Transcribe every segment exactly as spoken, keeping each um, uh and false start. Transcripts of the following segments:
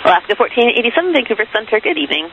Alaska fourteen eighty-seven, Vancouver Center, good evening.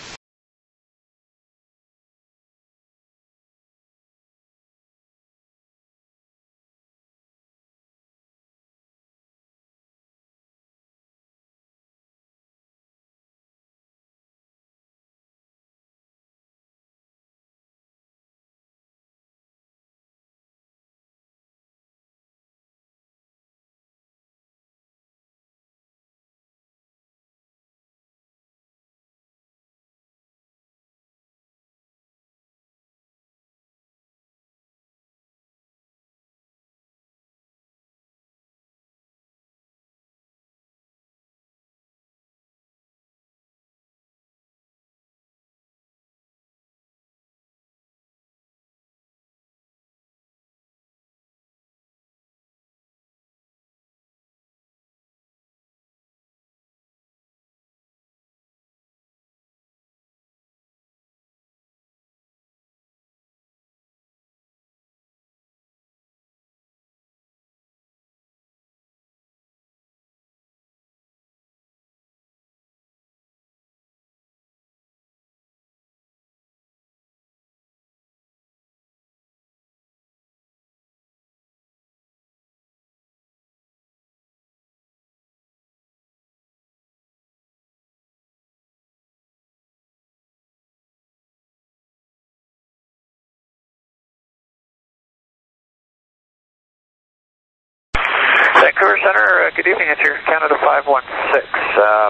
Vancouver Center, uh, good evening, it's your Canada five one six. Uh,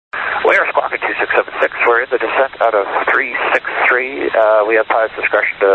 we are squawking two six seven six. We're in the descent out of three six three. Uh, we have pilot's discretion to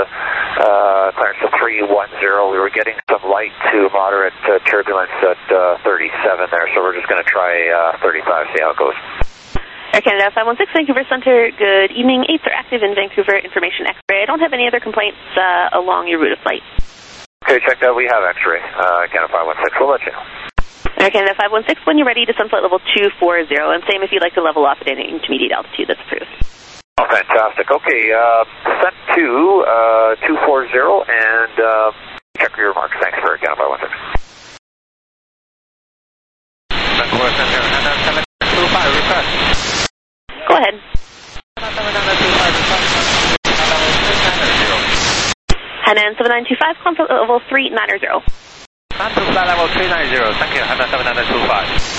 uh, clearance to three one zero. We were getting some light to moderate uh, turbulence at uh, thirty-seven there, so we're just going to try uh, thirty-five, see how it goes. Air Canada five one six, Vancouver Center, good evening. Eights are active in Vancouver, information X-ray. I don't have any other complaints uh, along your route of flight. Okay, check that. We have X-ray. Uh, Canada five one six. We'll let you know. Air Canada five one six, when you're ready, descend flight level two four zero. And same if you'd like to level off at any intermediate altitude, that's approved. Oh, fantastic. Okay, uh, descent to uh, two four zero, and uh, check your remarks. Thanks for Canada five one six. Vancouver Center, Hanan seven nine two five, request. Go ahead. Hanan seven nine two five, climb flight level three nine zero. Climb to flight level three nine zero, thank you, Hanan seven nine two five.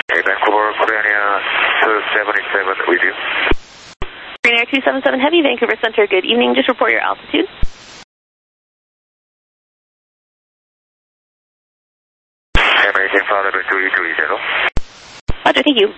Hey, Vancouver, Koreania two seven seven with you. Green Air two seven seven Heavy, Vancouver Center, good evening. Just report your altitude. American Father two three zero. Roger, thank you.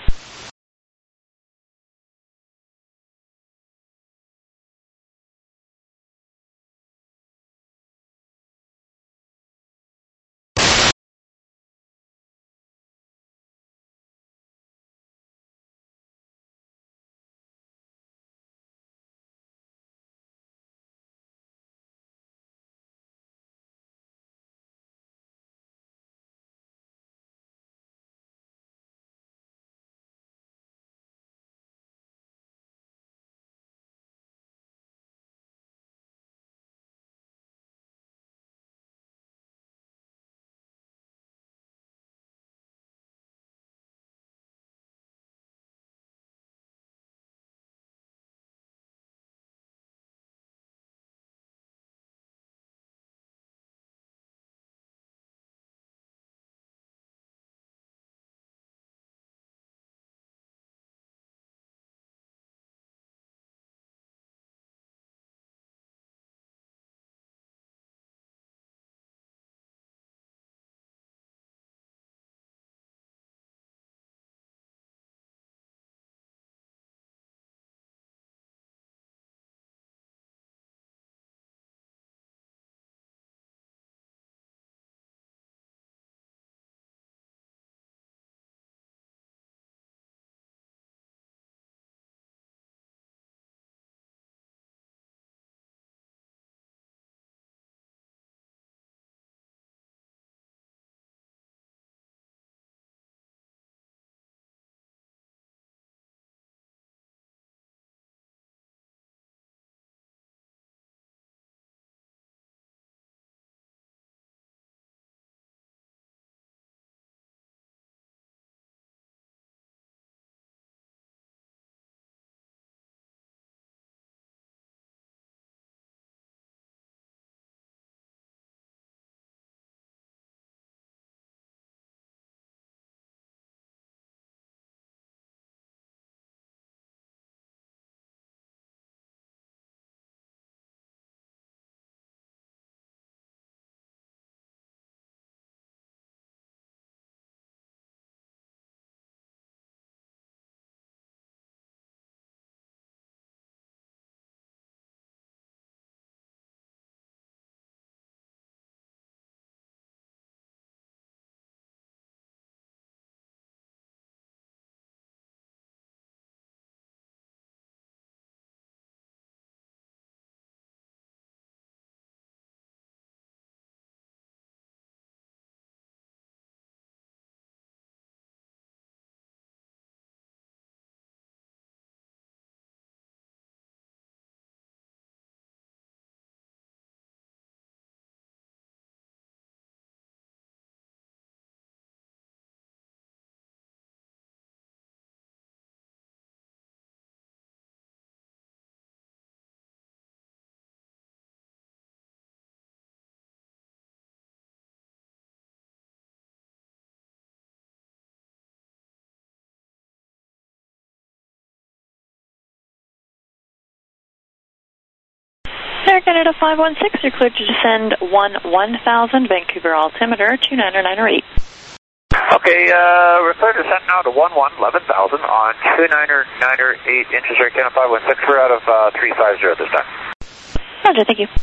Air Canada five one six, you're cleared to descend one one thousand, Vancouver altimeter two nine nine eight. Okay, uh, we're clear to descend now to one one, eleven thousand on two nine nine eight inches, Air Canada five one six. We're out of uh, three five zero this time. Roger, thank you.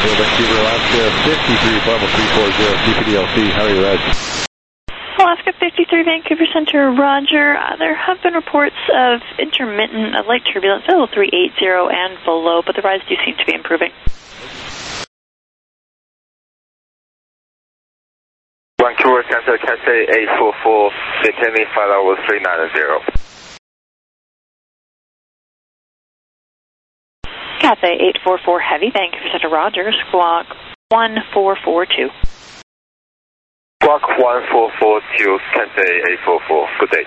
Vancouver, Vancouver, Alaska, fifty-three, level three four zero, C P D L C, how are you, Reg? Alaska fifty-three, Vancouver Center, Roger. Uh, there have been reports of intermittent uh, light turbulence, level three eighty and below, but the rise do seem to be improving. Vancouver Center, Cathay eight four four, maintaining flight level three ninety. Cathay eight four four Heavy, Vancouver Center, Roger, squawk one four four two. Squawk one four four two, Cathay eight four four, good day.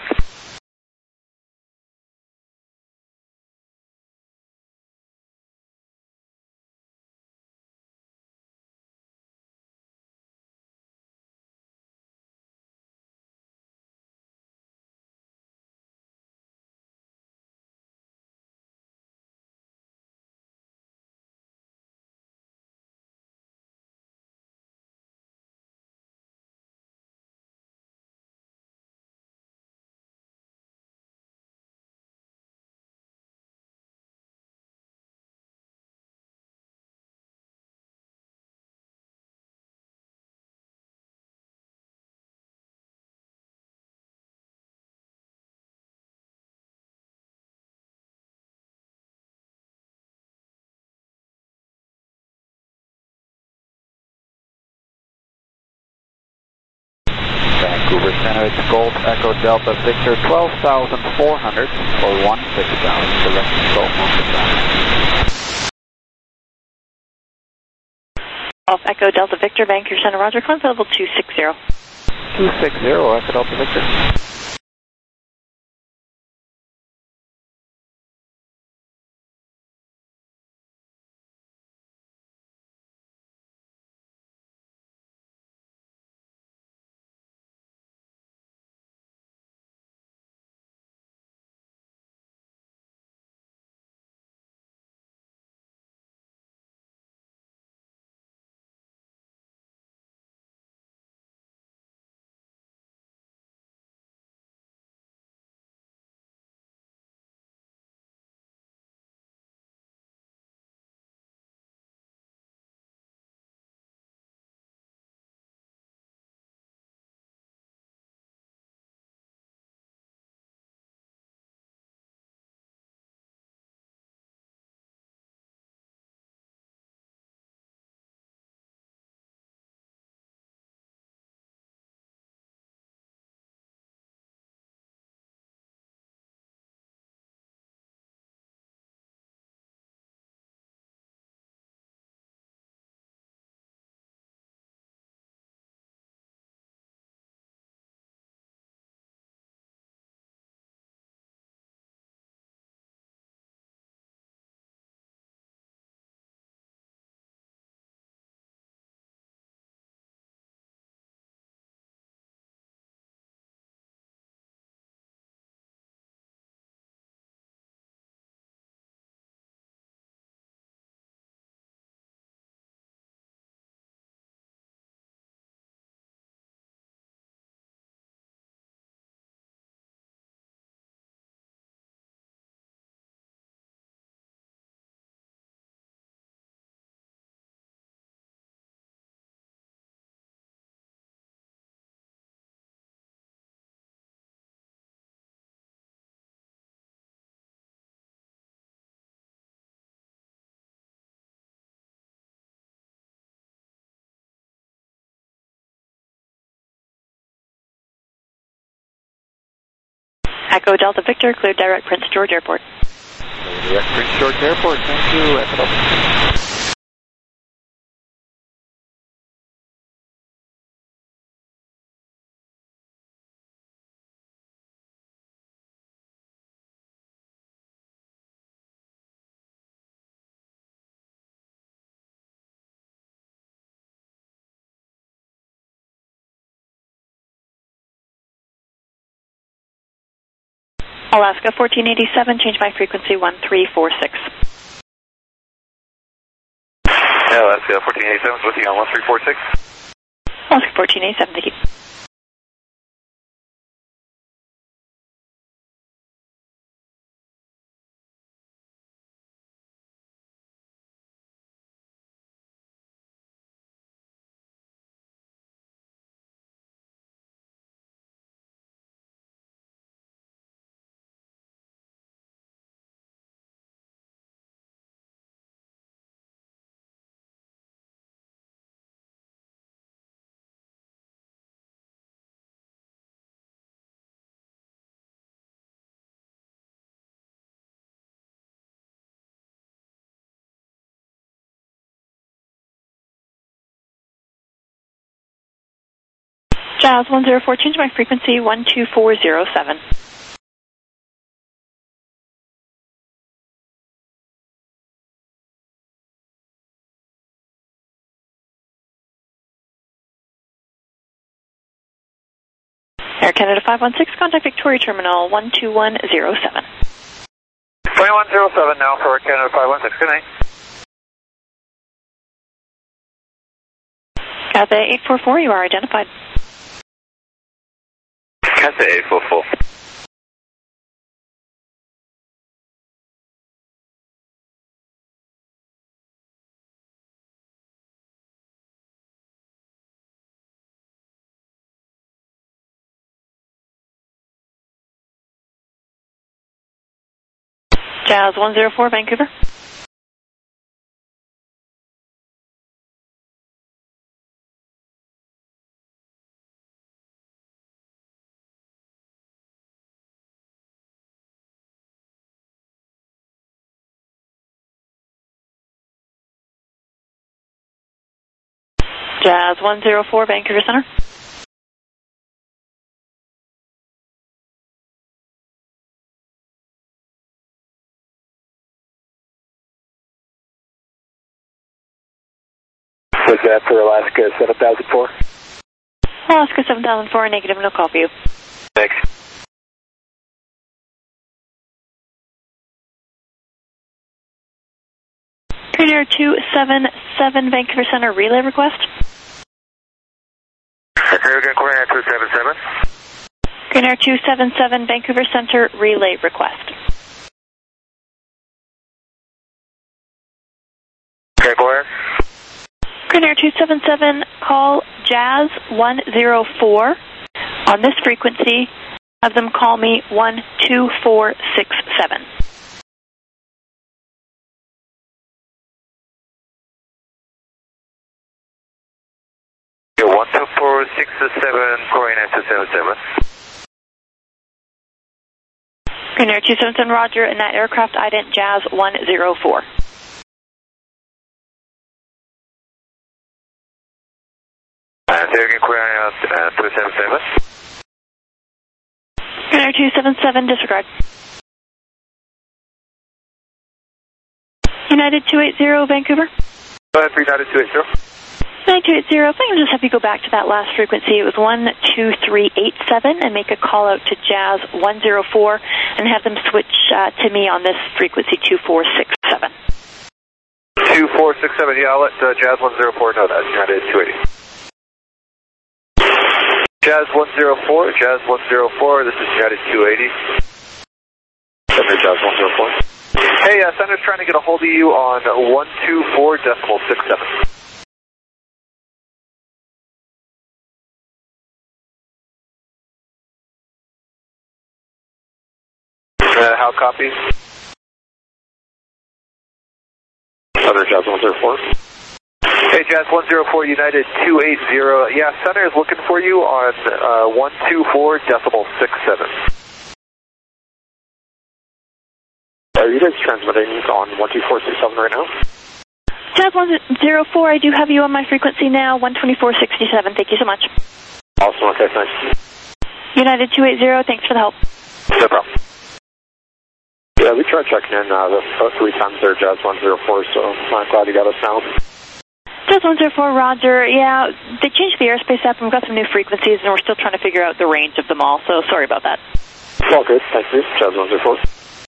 Vancouver Center, it's Golf Echo Delta Victor, twelve thousand four hundred for one six thousand, direct control moment. Golf Echo Delta Victor, Vancouver Center, Roger, climb level two six zero. two six zero, Echo Delta Victor. Echo Delta Victor, clear direct Prince George Airport. Direct Prince George Airport, thank you, Echo Delta. Alaska fourteen eighty-seven, change my frequency one three four six. Yeah, Alaska fourteen eighty-seven, looking on one three four six. Alaska fourteen eighty-seven, thank you. Jazz one zero four, change my frequency one two four zero seven. Air Canada five one six, contact Victoria Terminal one two one zero seven. twenty-one zero seven now for Air Canada five one six, good night. Cathay eight four four, you are identified. Cathay eight four four. Jazz one zero four, Vancouver. Jazz one zero four, Vancouver Center. Was that for Alaska seven thousand four? Alaska seven thousand four, negative, no call for you. Thanks. Green Air two seven seven, Vancouver Center, relay request. American Green Air two seven seven. Green Air two seven seven, Vancouver Center, relay request. Okay, go ahead. Green Air two seven seven, call Jazz one zero four. On this frequency, have them call me one two four six seven. one two four six seven, Green Air two seven seven. Green Air two seven seven, roger, and that aircraft ident Jazz one zero four. And American Green Air two seven seven. Green Air two seven seven, disregard. United two eight zero, Vancouver. Go ahead, United two eight zero. nine two eight zero, if I can just have you go back to that last frequency, it was one two three eight seven, and make a call out to Jazz one zero four, and have them switch uh, to me on this frequency two four six seven. two four six seven, yeah, I'll let uh, Jazz one zero four know that, United two eighty. Jazz one zero four, Jazz one zero four, this is United two eighty. Center Jazz one zero four. Hey, uh, Center's trying to get a hold of you on one two four decimal six seven. Uh, how copy? Other Jazz one zero four. Hey, Jazz one zero four, United two eighty. Yeah, Center is looking for you on uh, one two four decimal six seven. Are you guys transmitting on one two four six seven right now? Jazz one zero four, I do have you on my frequency now, one twenty-four sixty-seven. Thank you so much. Awesome, okay, thanks. United two eighty, thanks for the help. No problem. Yeah, we tried checking in uh, the three times there, Jazz one zero four, so I'm glad you got us now. Jazz one zero four, roger. Yeah, they changed the airspace app and we've got some new frequencies and we're still trying to figure out the range of them all, so sorry about that. It's all good, thank you. Jazz one zero four.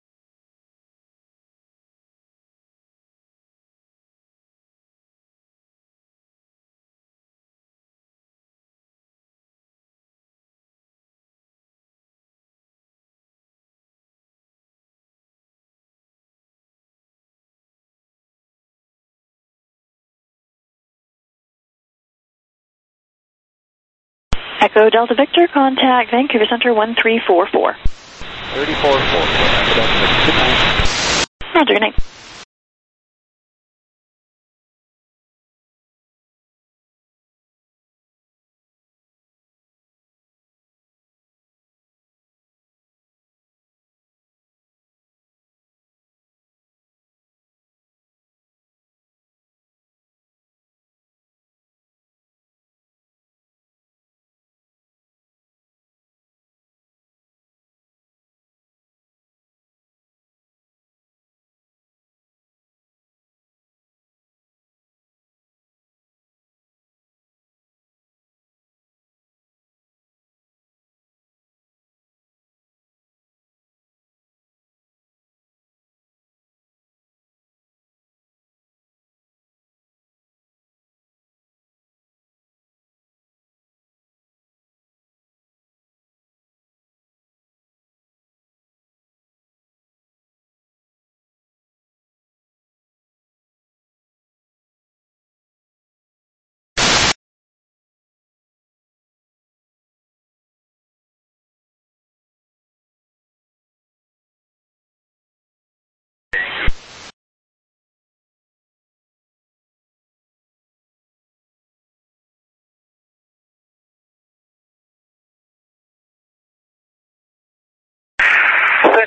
Echo Delta Victor, contact Vancouver Center one three four four. thirty-four four. Good night. Roger, good night.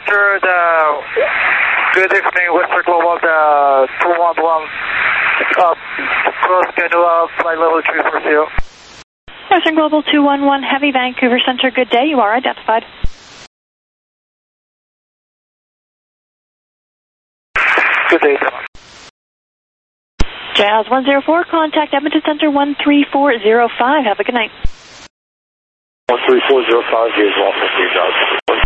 Center, the good evening, Western Global, the two one one, uh, cross schedule, uh, flight level three four zero. Western Global two one one, Heavy Vancouver Center, good day, you are identified. Good day, sir. Jazz one zero four, contact Edmonton Center one three four zero five, have a good night. one three four zero five is well, thank you, Jazz.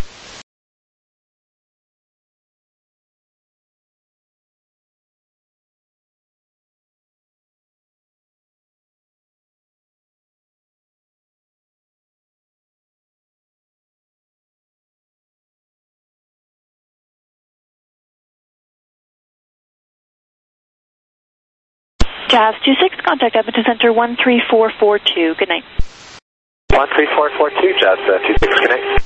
Jazz two six, contact Edmonton Center one three four four two, good night. one three four four two, Jazz uh, two six, good night.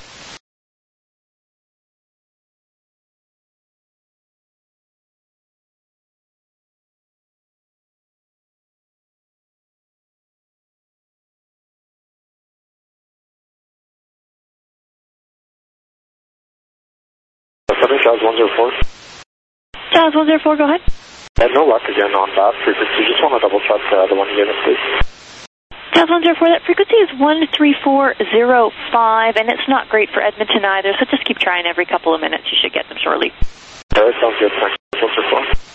Jazz one zero four. Jazz one zero four, go ahead. I have no luck again on that frequency. Just want to double check uh, the one you gave us, please. Jazz one zero four, that frequency is one three four zero five, and it's not great for Edmonton either, so just keep trying every couple of minutes. You should get them shortly. All right, sounds good. Thanks. one zero four.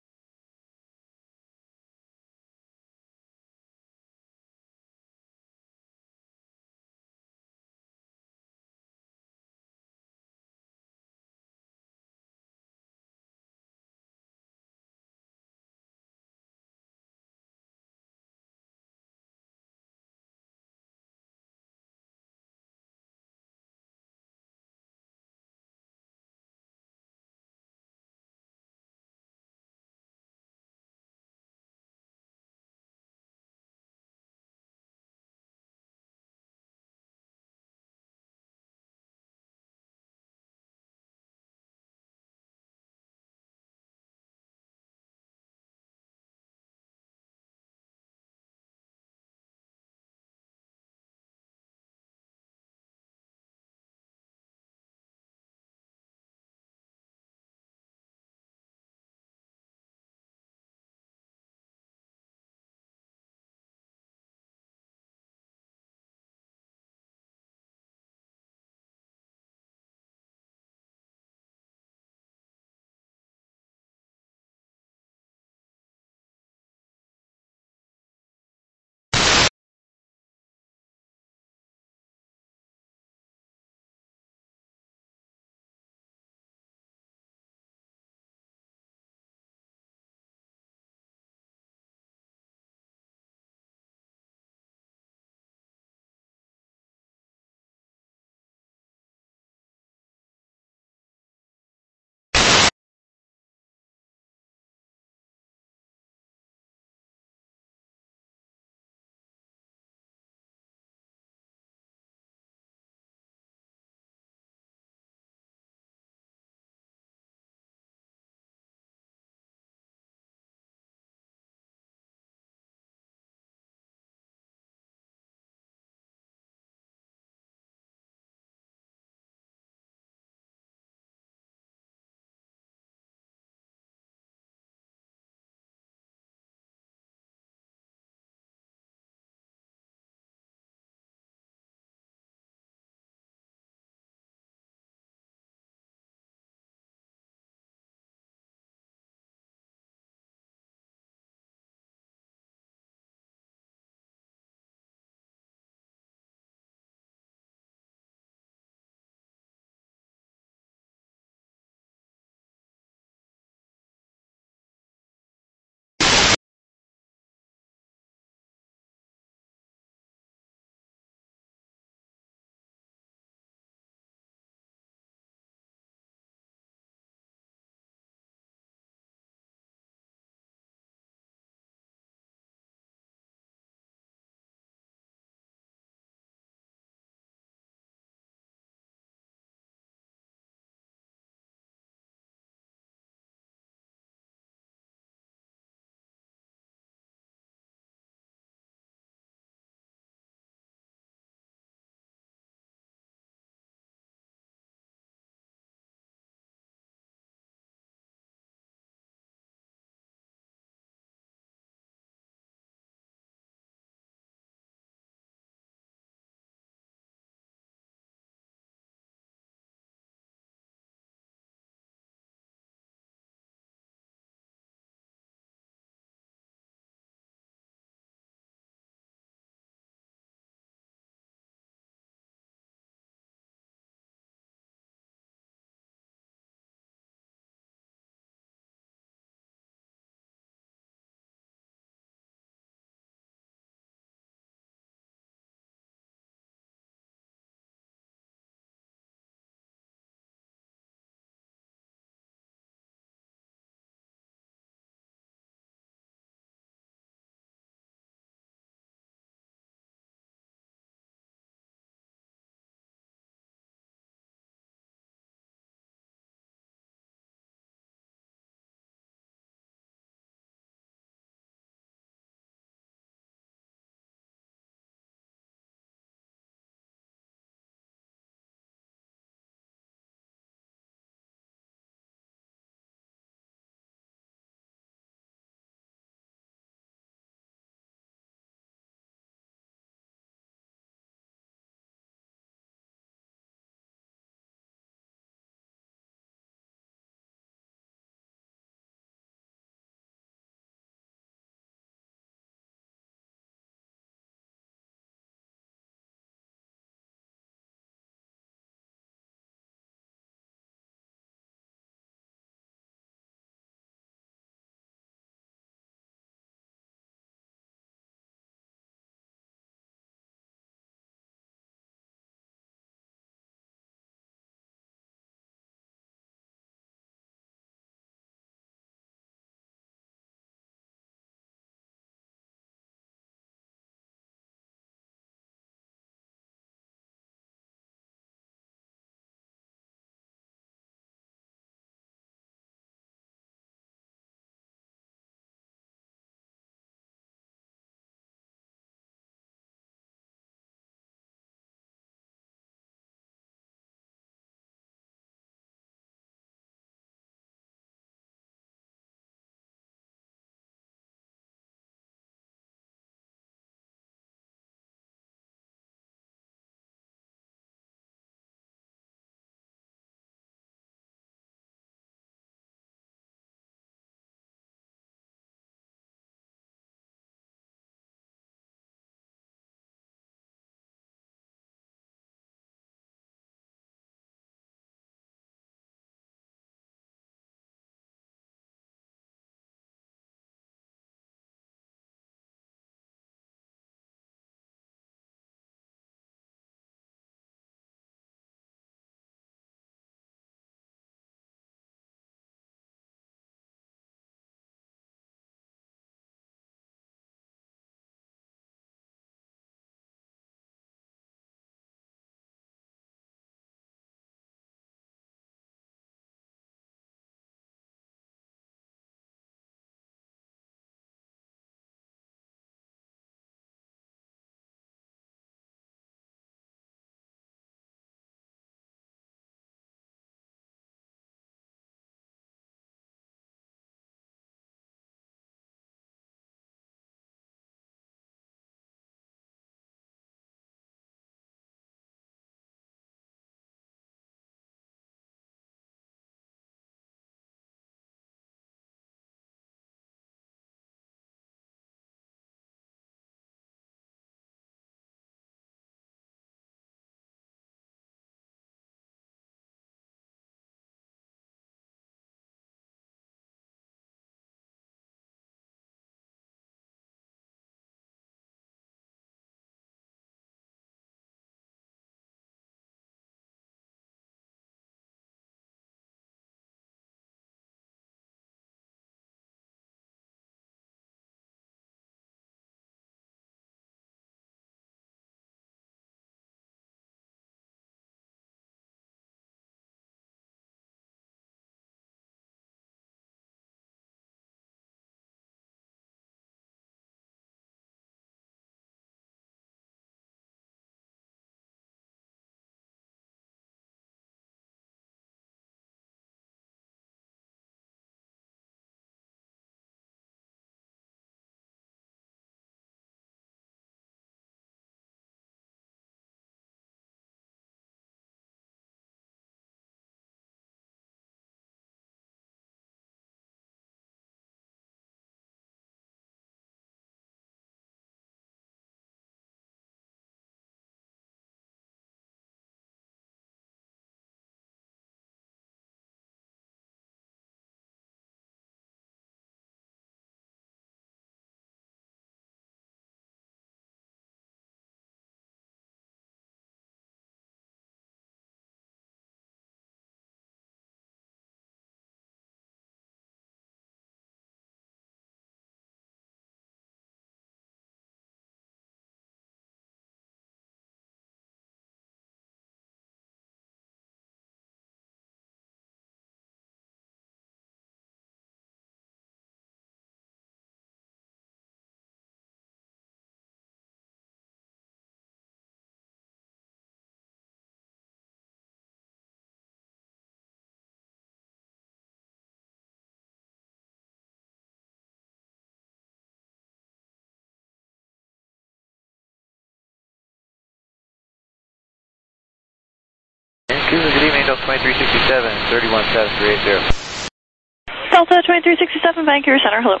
Cruiser, good evening, Delta twenty-three sixty-seven, three one seven three eight zero. Delta twenty-three sixty-seven, Vancouver Center, hello.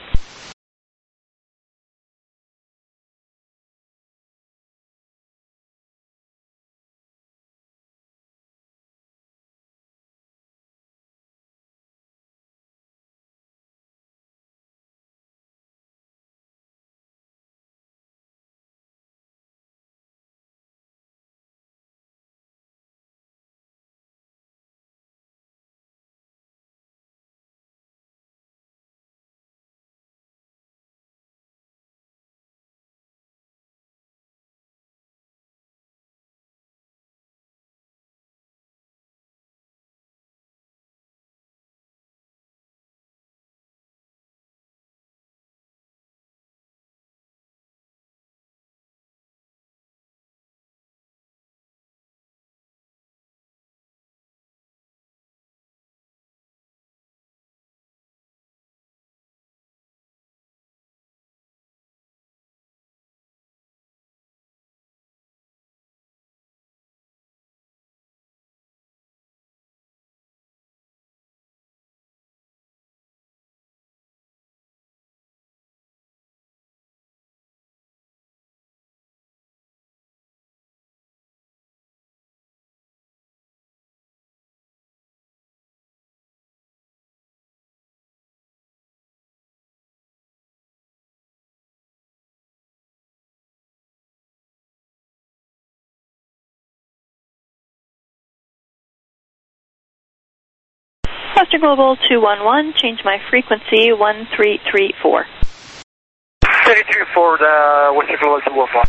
Western Global two one one, change my frequency, one three three four. thirty-three for the Western Global two one one.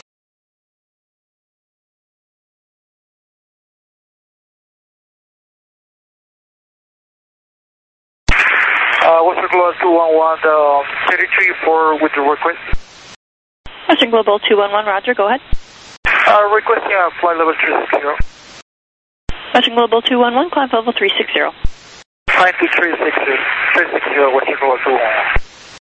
Uh, Western Global two one one, um, thirty-three for with the request. Western Global two one one, roger, go ahead. Uh, requesting a flight level three sixty. Western Global two one one, climb level three sixty. nine two three six zero, three sixty, Western Global two one one.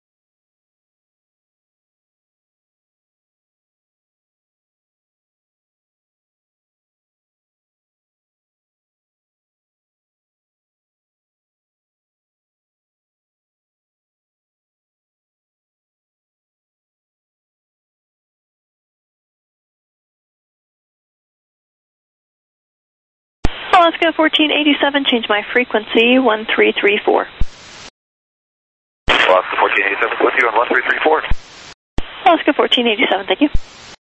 Alaska fourteen eighty-seven, change my frequency, one three three four. Alaska fourteen eighty-seven, put you on one three three four. Alaska fourteen eighty-seven, thank you.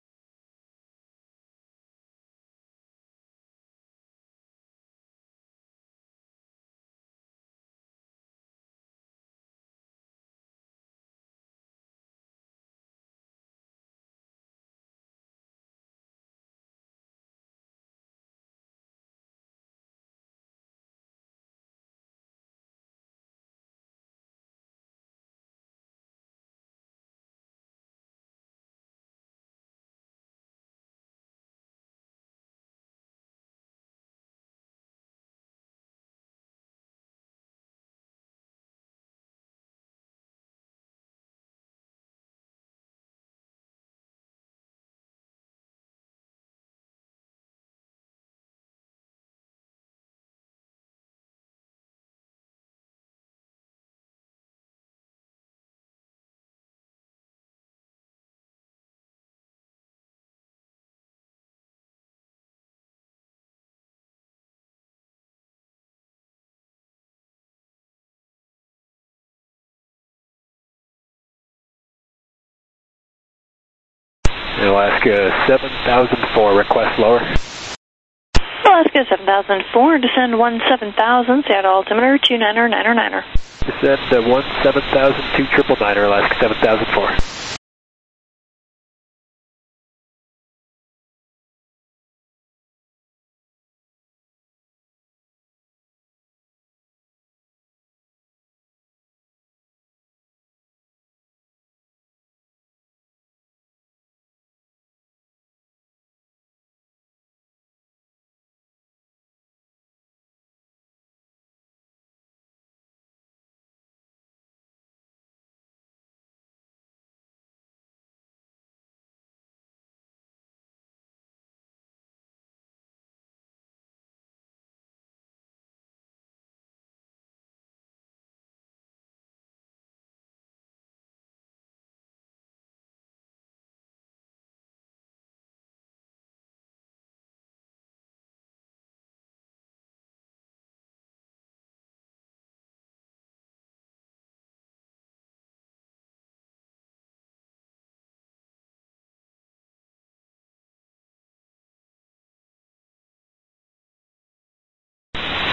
Alaska seven thousand four, request lower. Alaska seven thousand four, descend one seven thousand, Seattle altimeter two niner niner niner. Descend uh, one seven thousand, two triple niner, Alaska seven thousand four.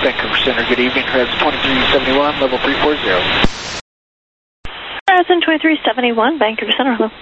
Vancouver Center, good evening. Horizon twenty-three seventy-one, level three four zero. Horizon twenty-three seventy-one, Vancouver Center, hello.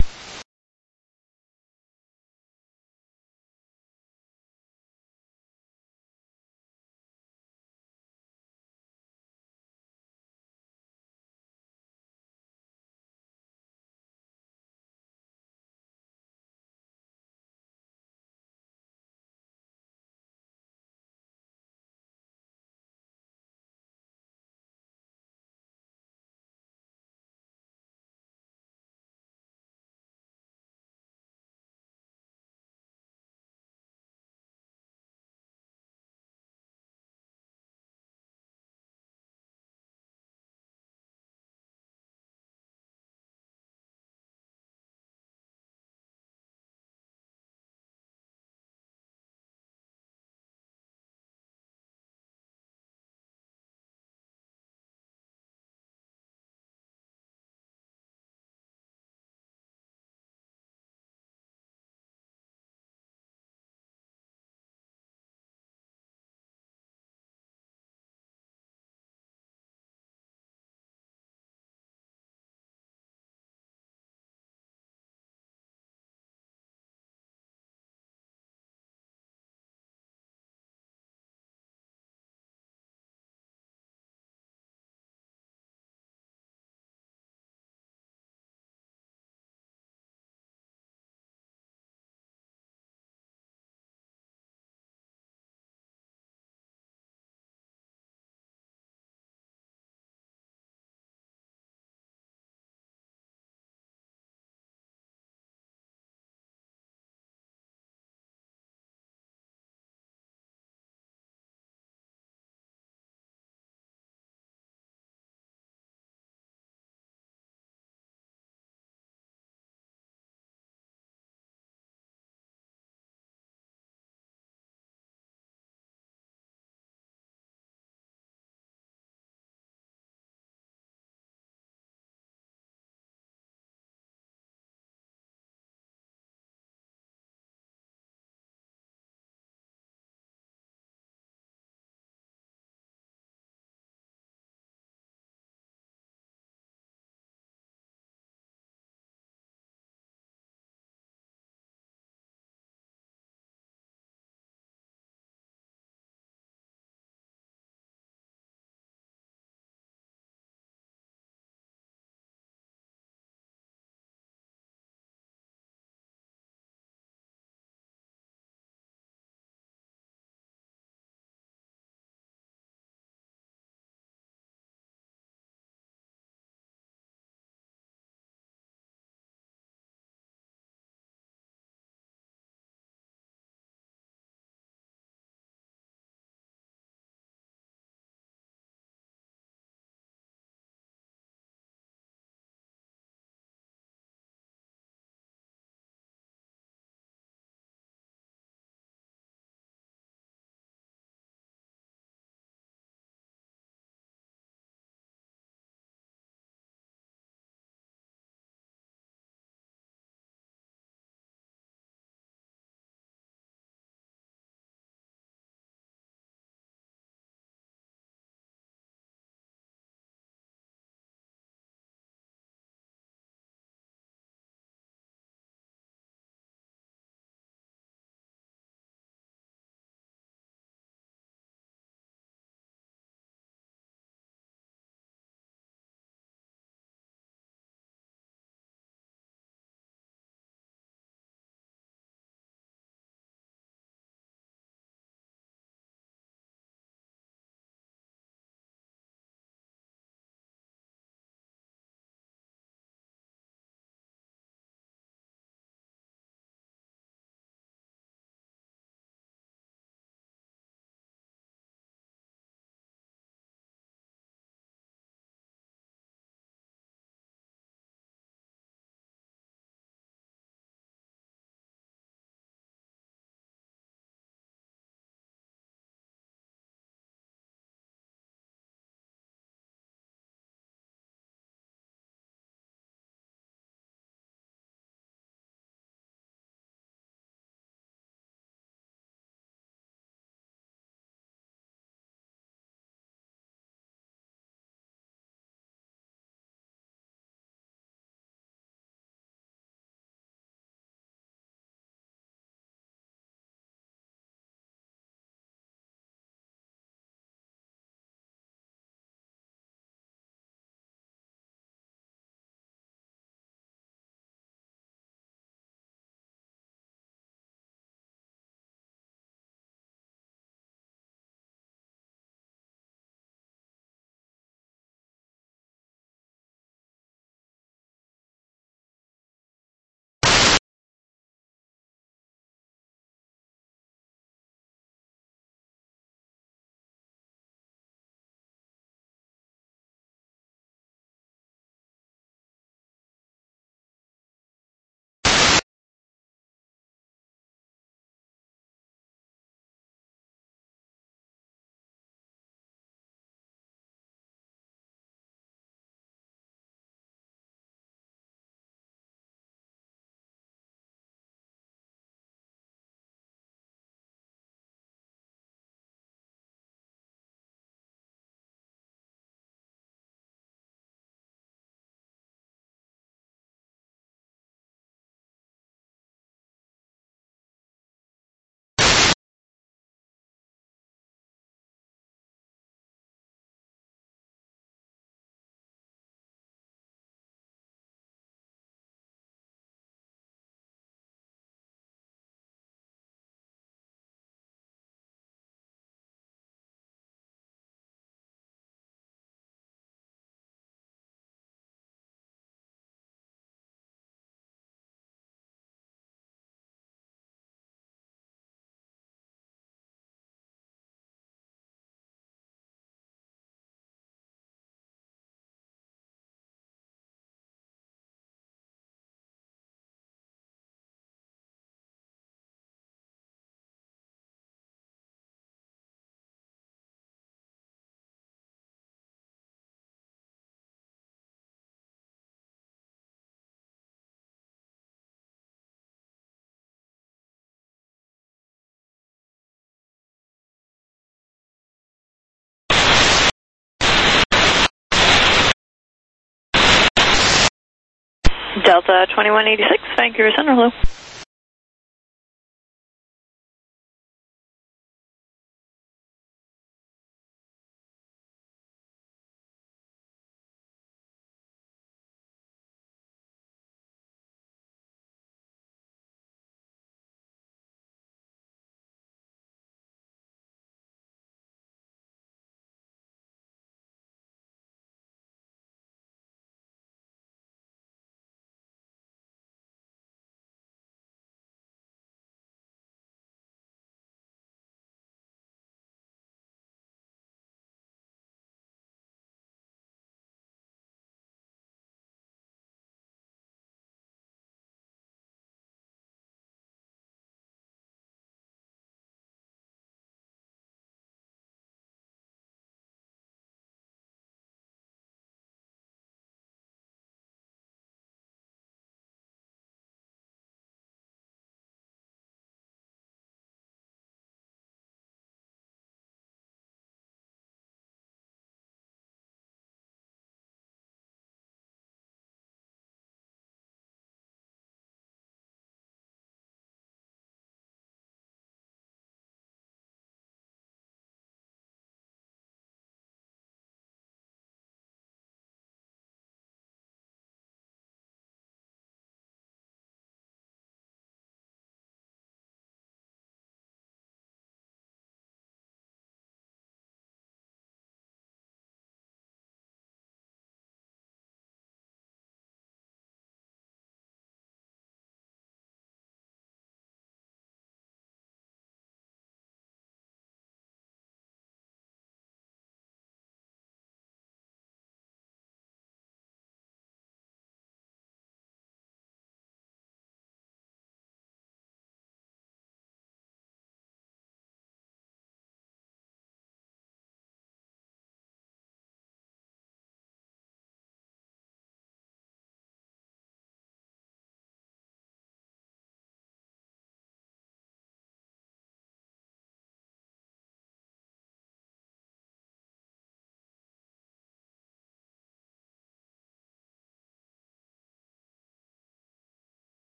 Delta twenty-one eighty-six, Vancouver Center, hello.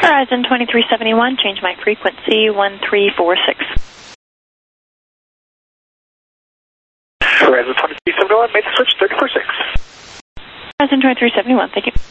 Horizon twenty-three seventy-one, change my frequency, one three four six. Horizon twenty-three seventy-one, made the switch, thirty four six. Horizon twenty-three seventy-one, thank you.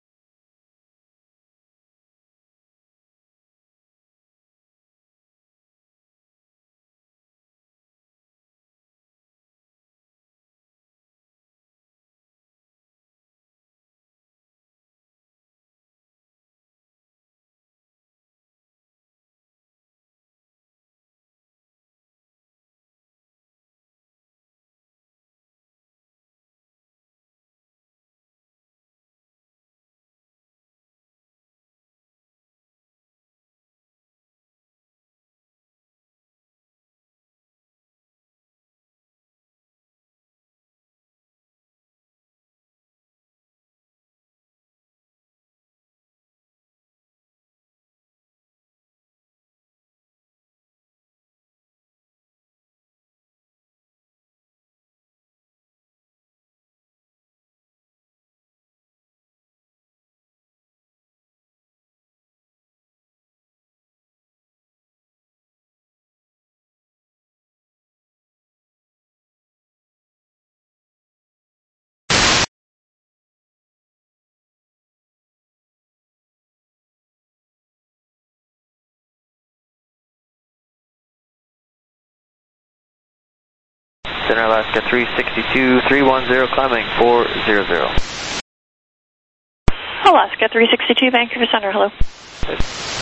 Center Alaska three sixty-two, three one zero, climbing four zero zero. Alaska three sixty-two, Vancouver Center, hello.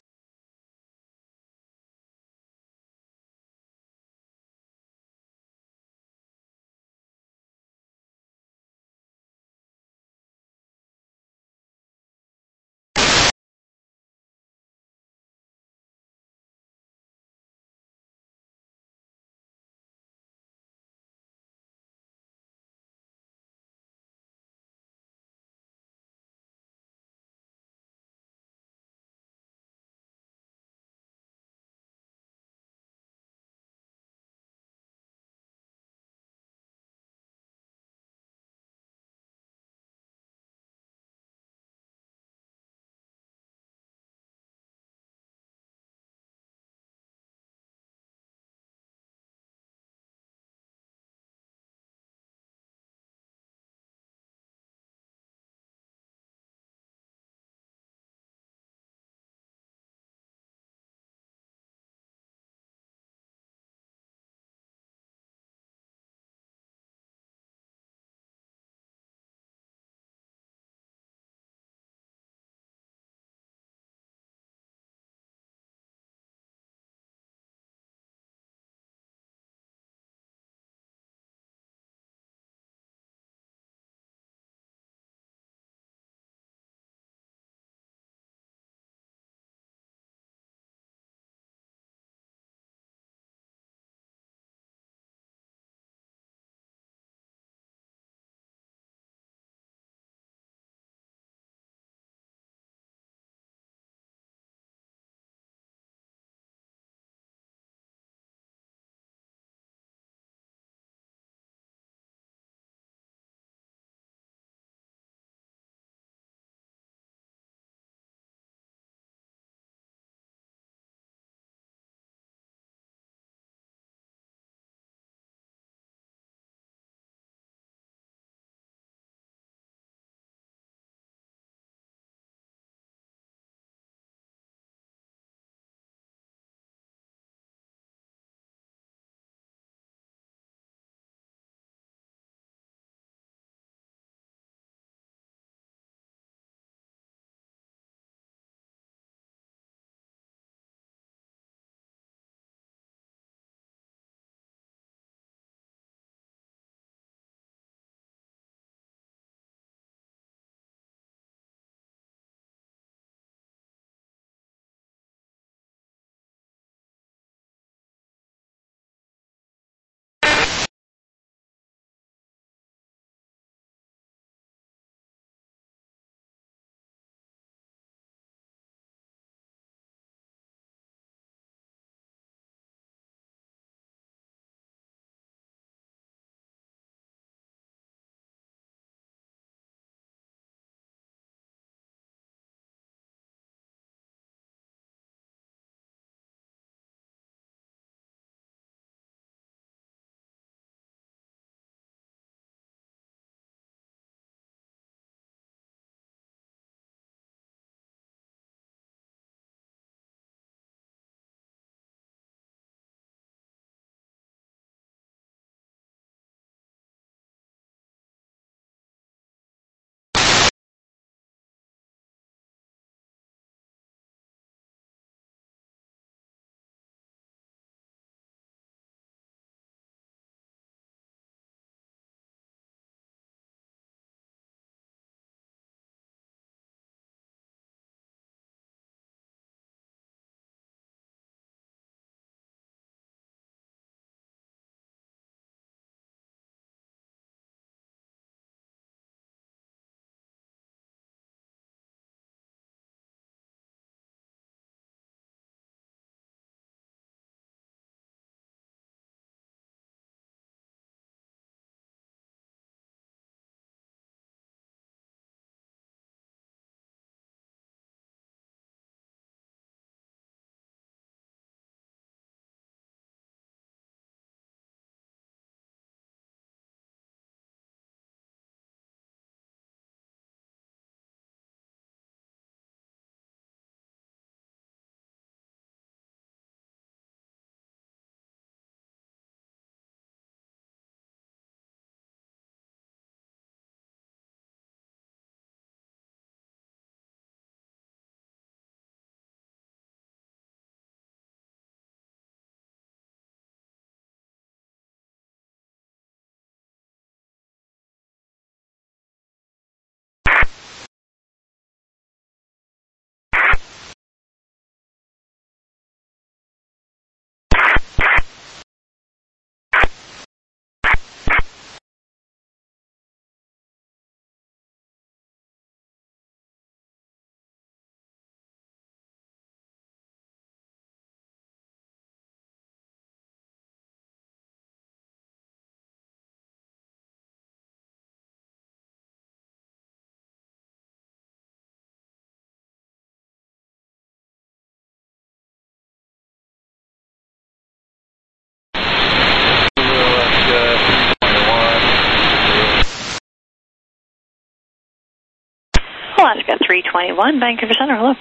Alaska three twenty-one, Vancouver Center, hello.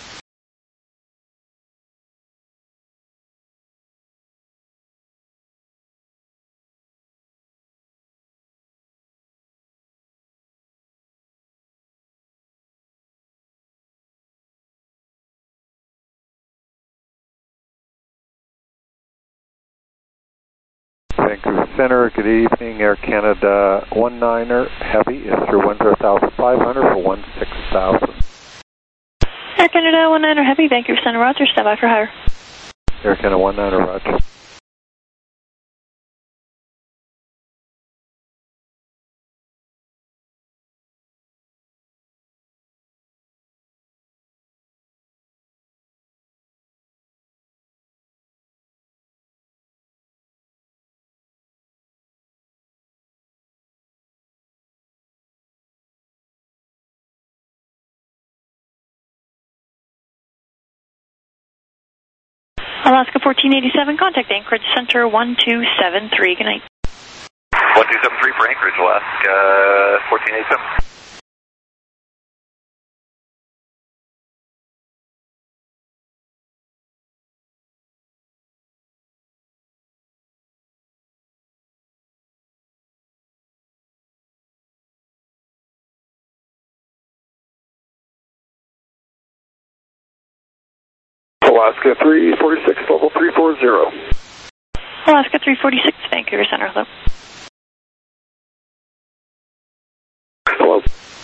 Vancouver Center, good evening. Air Canada one niner Heavy is through one zero thousand five hundred for one six thousand. Air Canada one niner Heavy, Vancouver Center, Roger, stand by for higher. Air Canada one niner, Roger. Alaska fourteen eighty-seven, contact Anchorage Center one two seven three, good night. one two seven three for Anchorage, Alaska fourteen eighty-seven. Alaska three forty-six, level three forty. Alaska three forty-six, Vancouver Center, hello. Hello.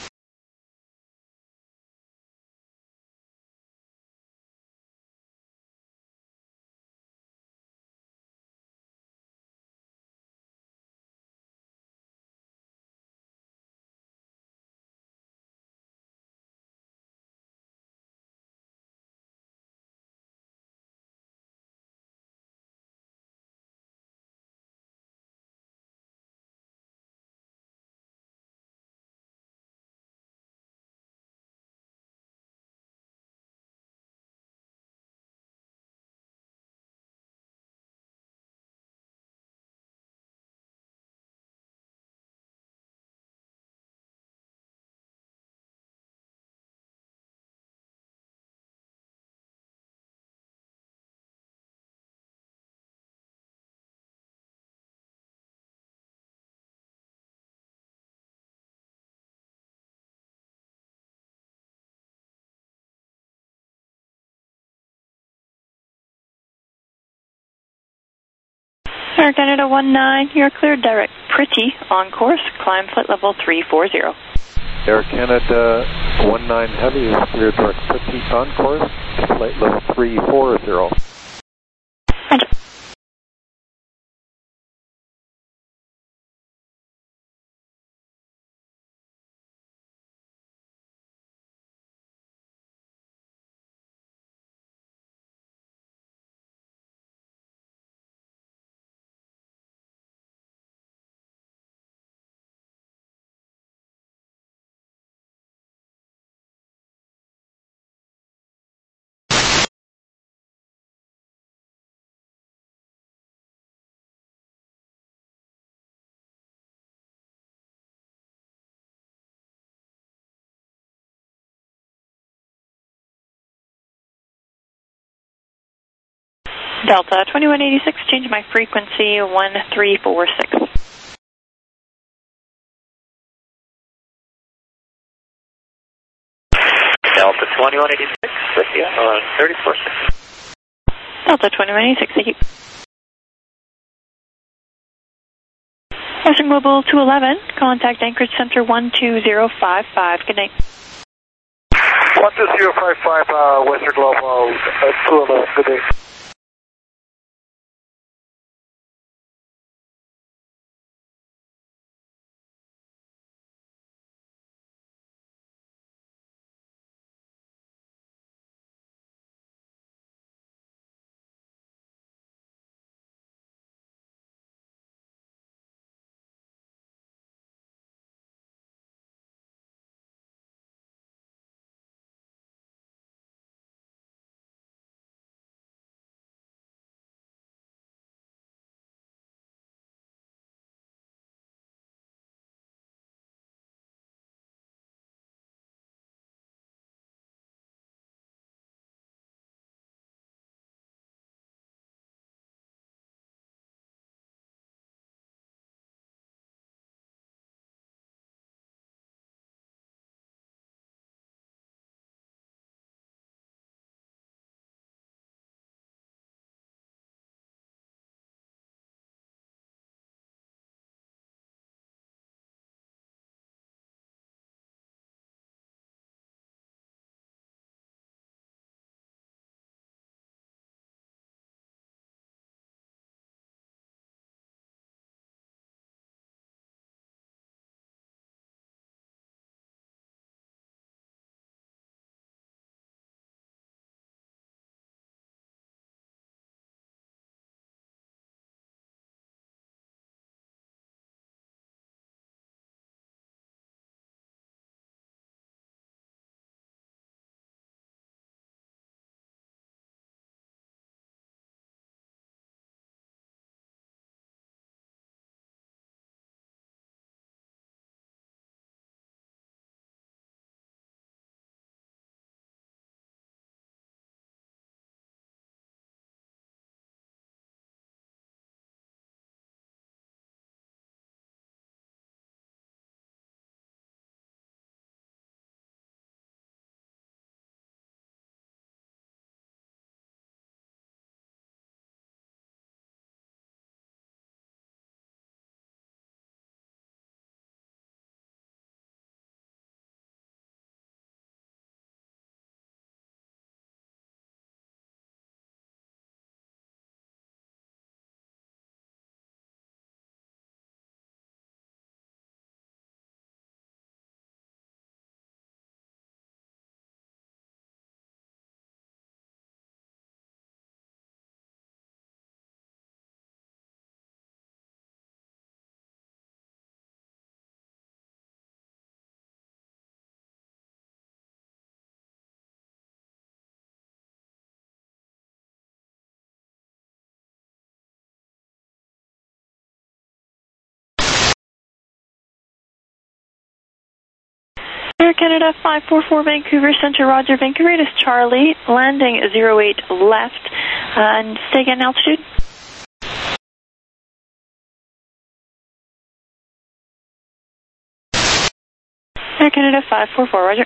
Air Canada one nine, you're cleared direct pretty on course, climb flight level three forty. Air Canada one nine Heavy is cleared direct pretty on course, flight level three forty. Roger. Delta twenty-one eighty-six, change my frequency one three four six. Delta twenty-one eighty-six, with you on thirty-four six. Delta twenty-one eighty-six, thank you. Western Global two eleven, contact Anchorage Center one two zero five five, good night. one two zero five five, uh, Western Global uh, two eleven, good day. Air Canada five four four Vancouver Center, Roger. Vancouver is Charlie, landing zero eight left, uh, and stay again altitude. Air Canada five four four, Roger.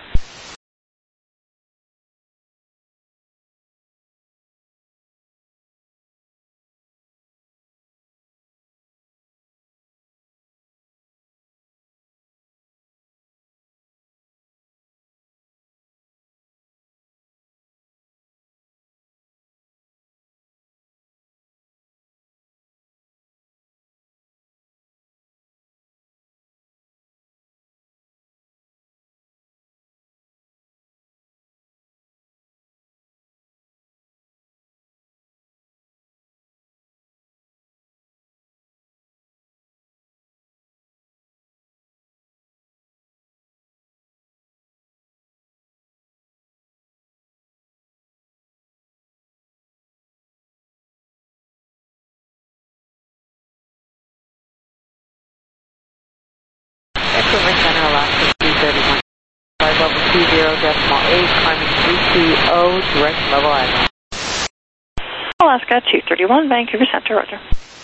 Vancouver Center, Alaska two thirty-one. Flight level two zero decimal eight, climbing three two zero, direct level island. Alaska two thirty-one, Vancouver Center, Roger.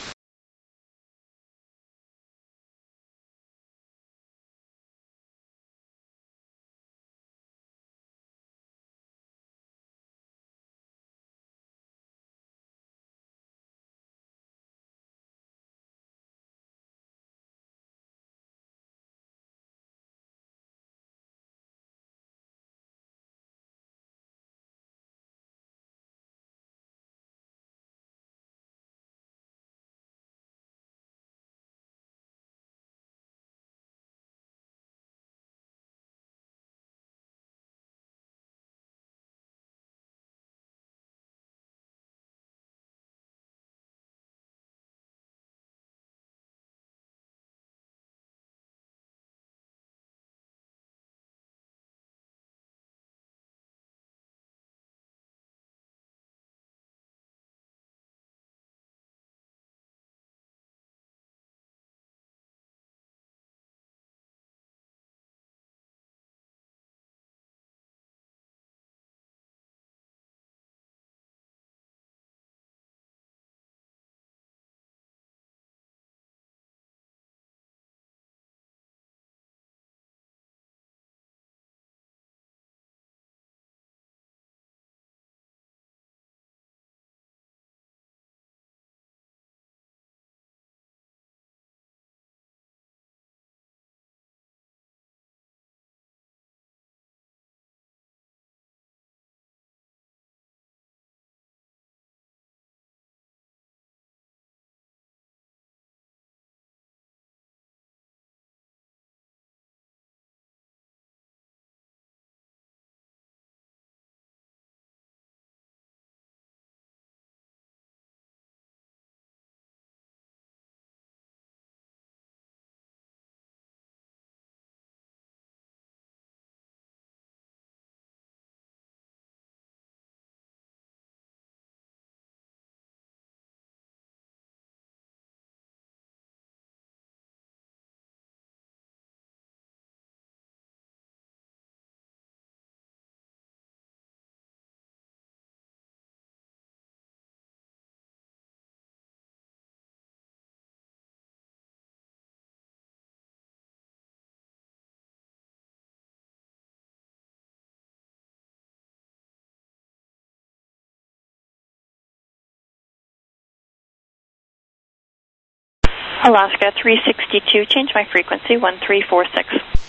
Alaska three sixty-two, change my frequency, one three four six.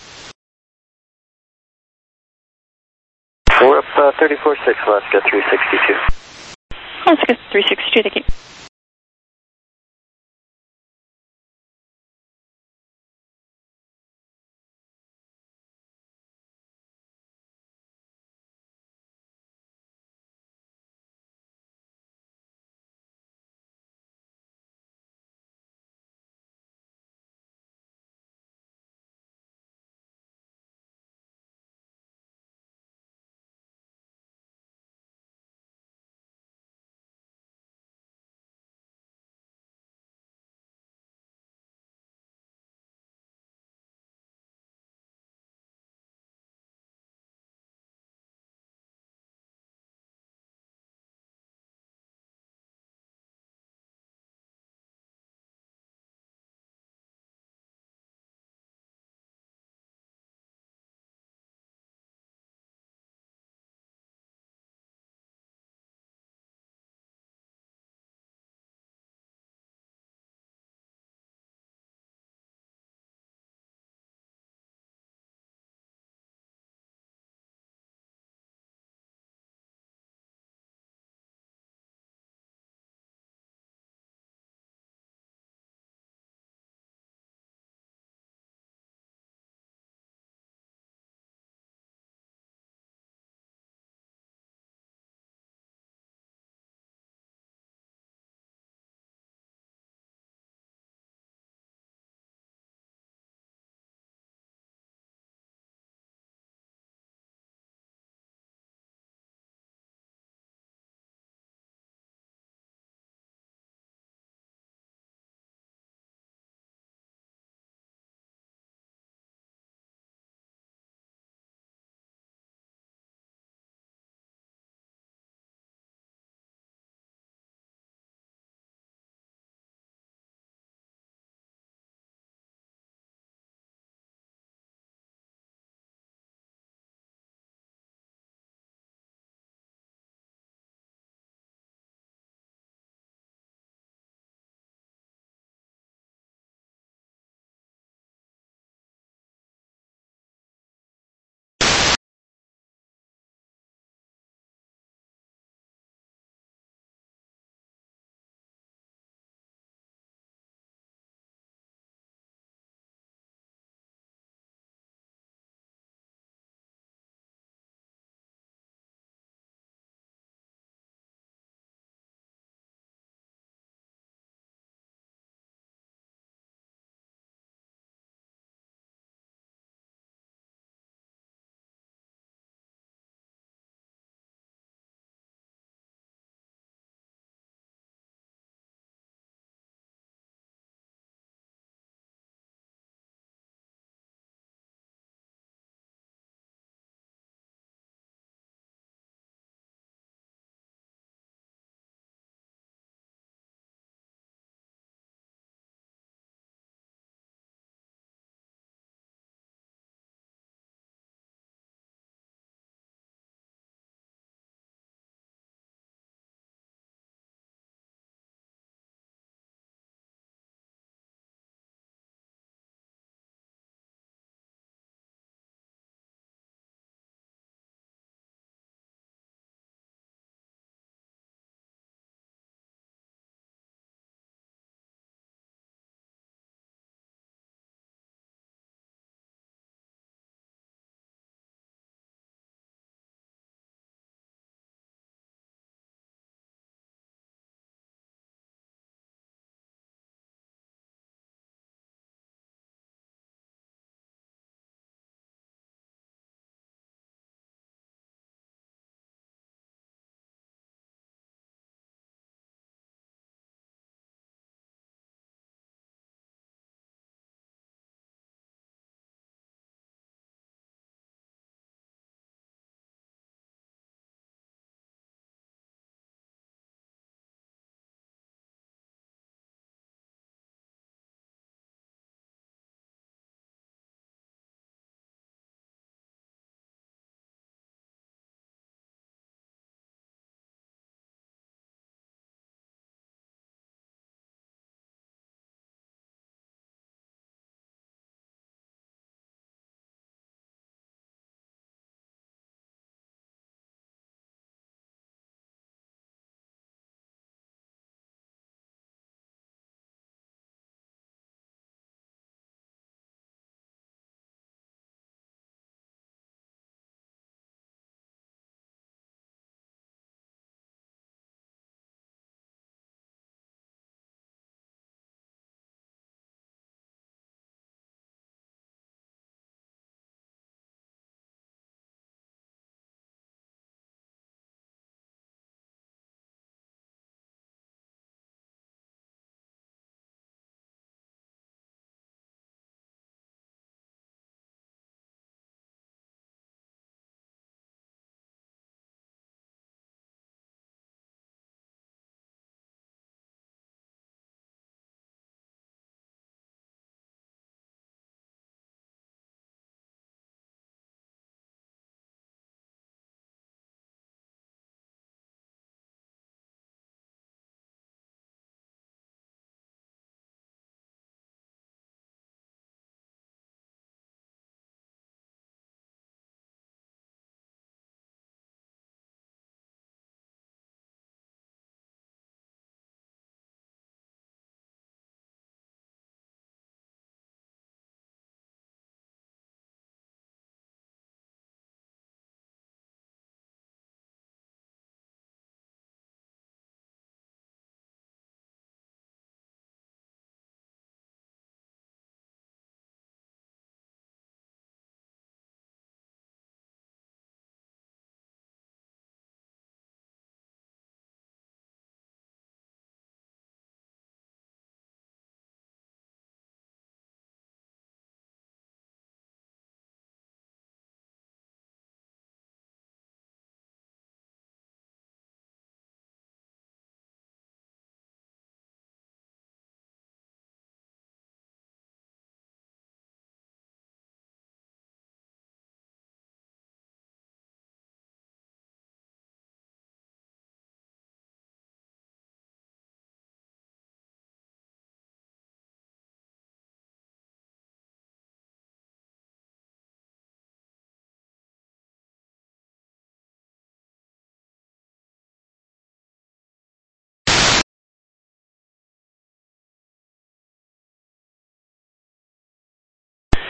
We're up uh, thirty-four six, Alaska three sixty-two. Alaska three sixty-two, thank you.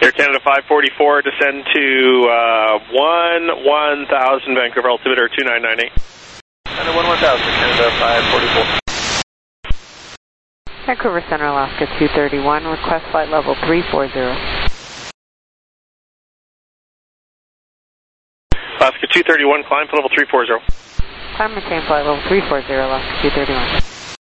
Air Canada five forty-four, descend to uh, one one thousand, Vancouver altimeter two nine nine eight. Canada one one thousand, Canada five forty-four. Vancouver Center, Alaska two thirty-one, request flight level three four zero. Alaska two thirty-one, climb to level three four zero. Climb maintain flight level three four zero, Alaska two thirty-one.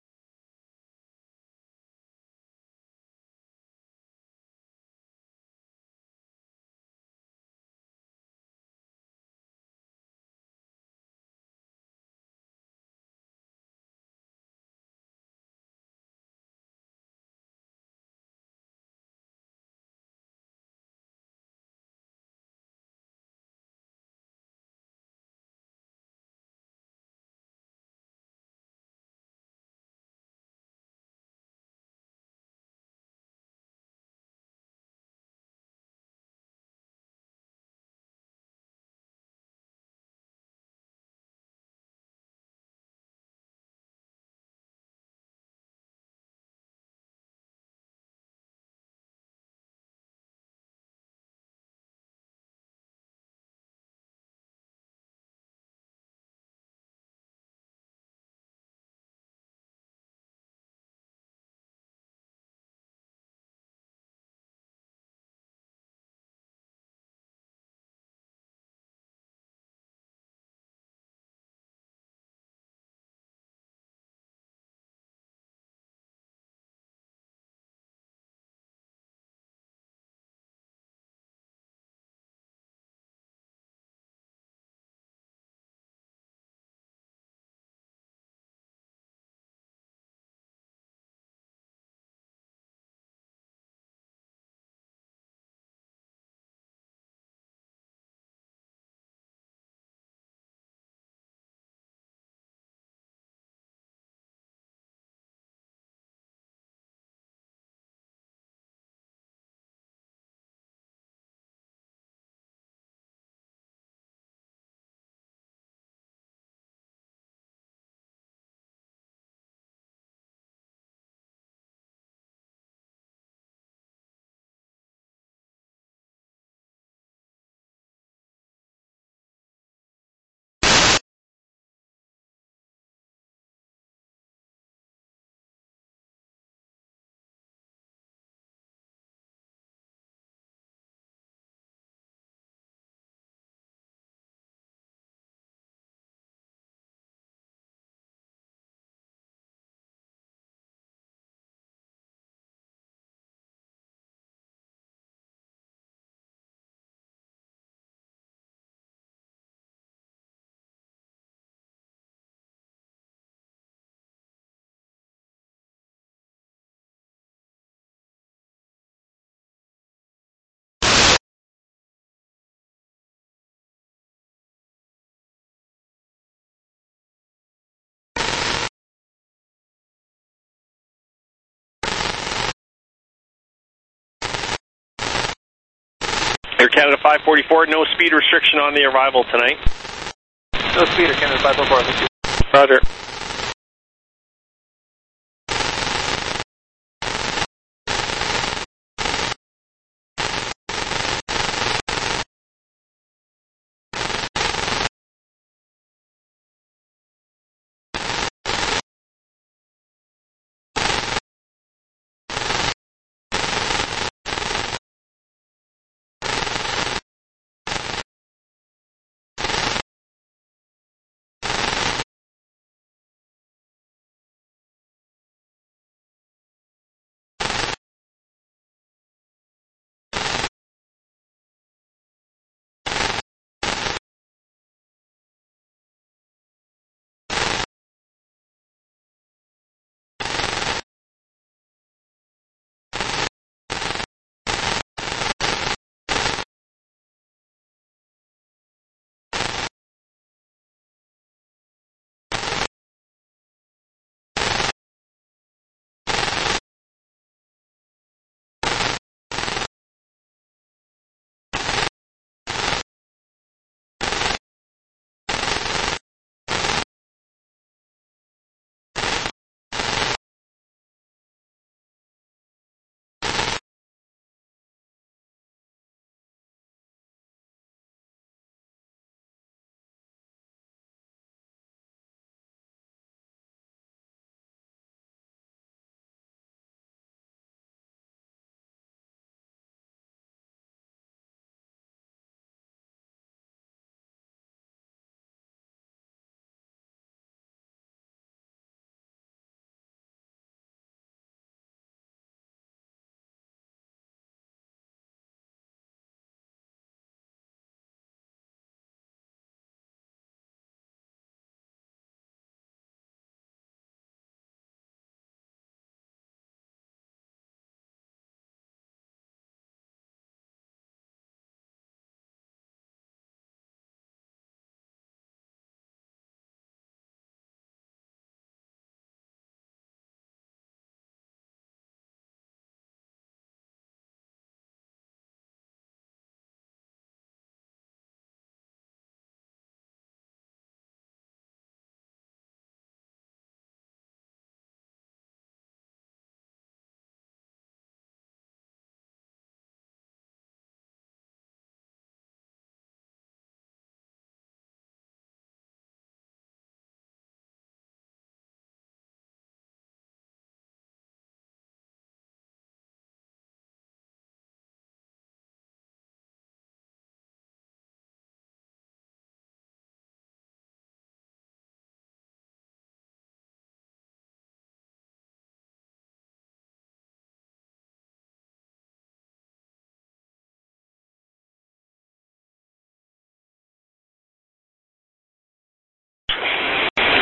Air Canada five forty-four, no speed restriction on the arrival tonight. No speed, Air Canada five forty-four. Roger.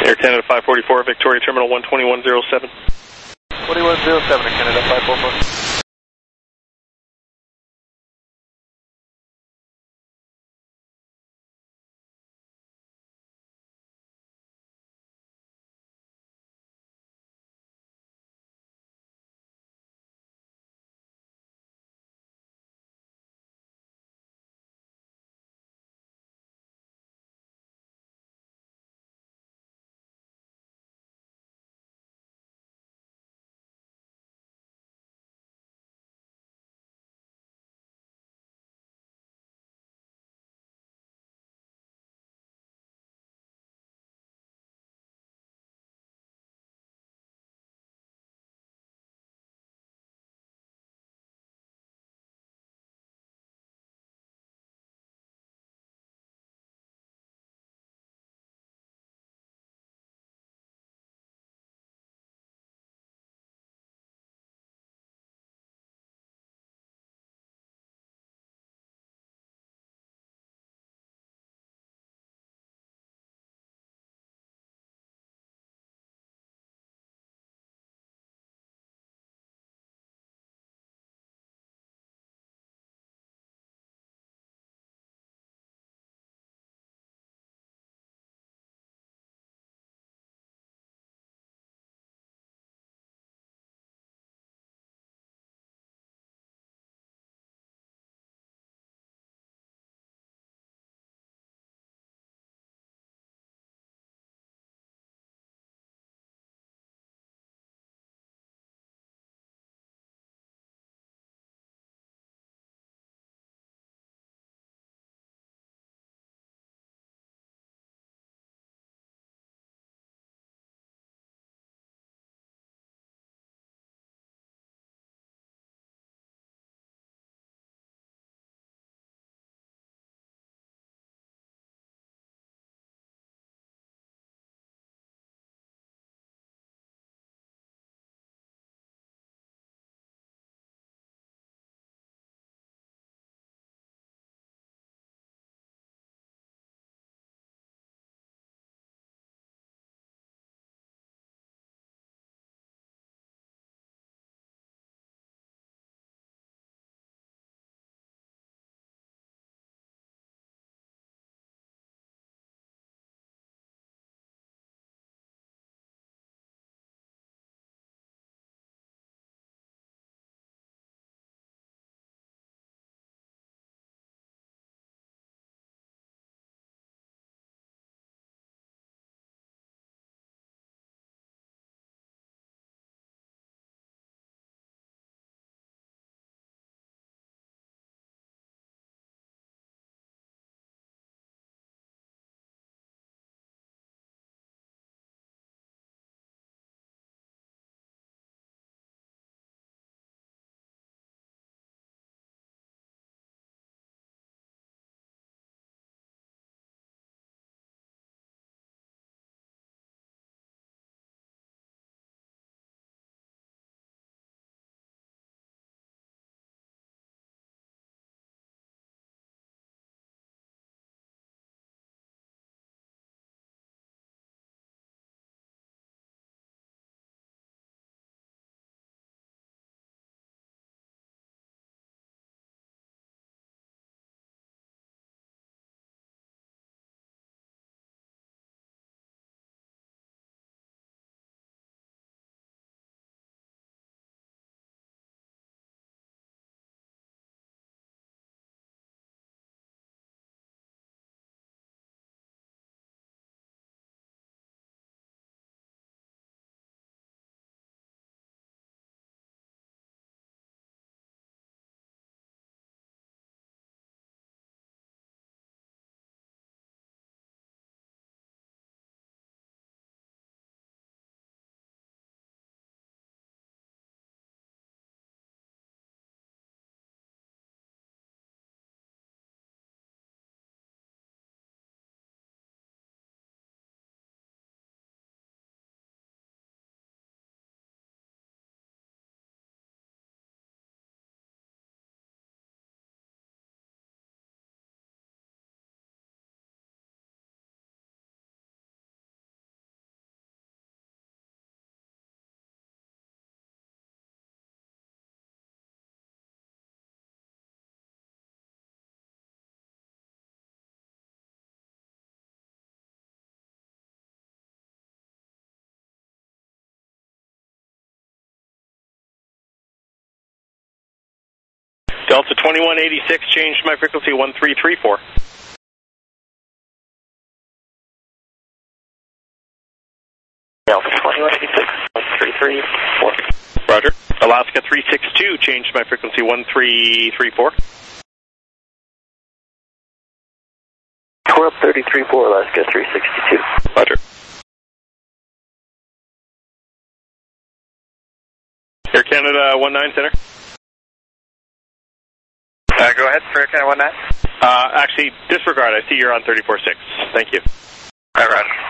Air Canada five forty-four, Victoria Terminal one twenty-one oh seven. twenty-one oh seven, Canada five forty-four. Delta twenty-one eighty-six, changed my frequency one three three four. Delta twenty-one eighty-six, one three three four. Roger. Alaska three six two, changed my frequency one three three four. twelve thirty-three four, Alaska three sixty-two. Roger. Air Canada one nine, center. Uh, go ahead for Air Canada one nine. Uh, actually, disregard. I see you're on thirty-four six. Thank you. All right, Roger.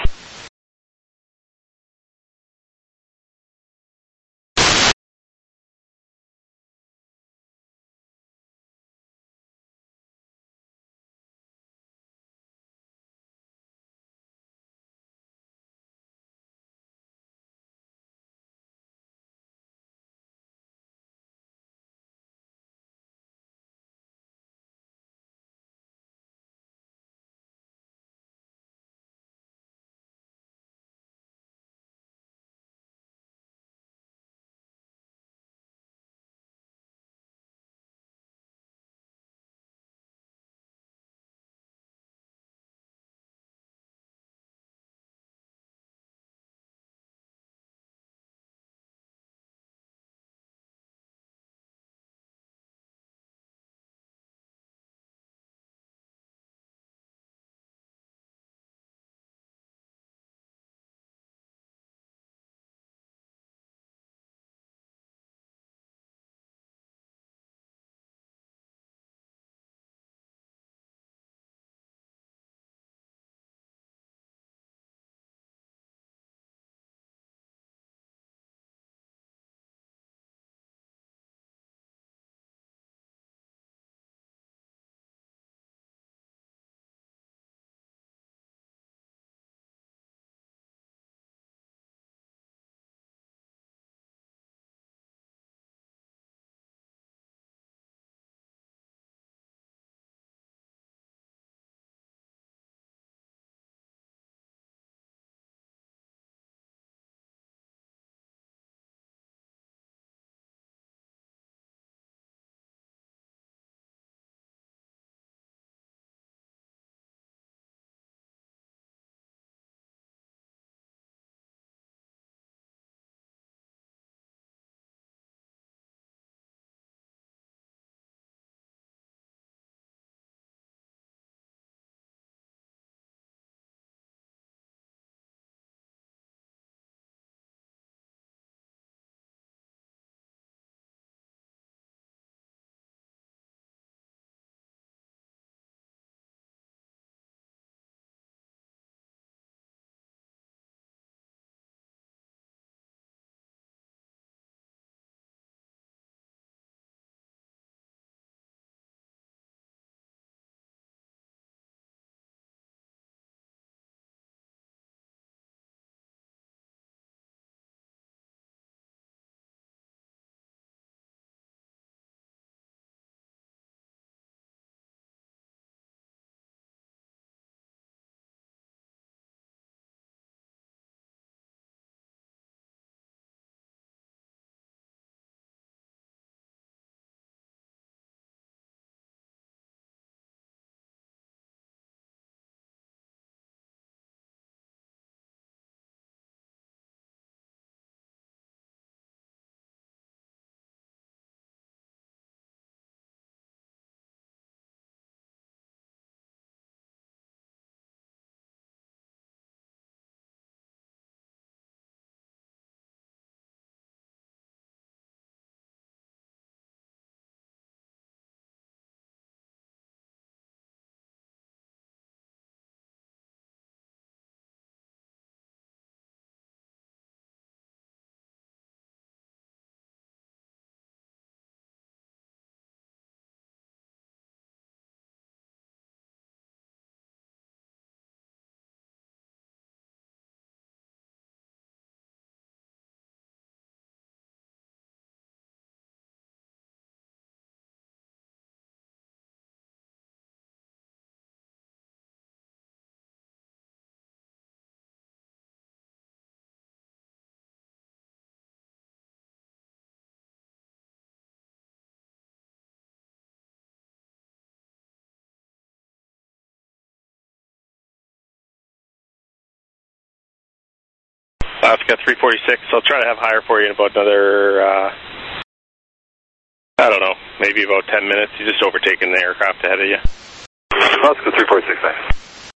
Alaska three forty-six, I'll try to have higher for you in about another, uh, I don't know, maybe about ten minutes. You're just overtaking the aircraft ahead of you. Alaska three forty-six, thanks.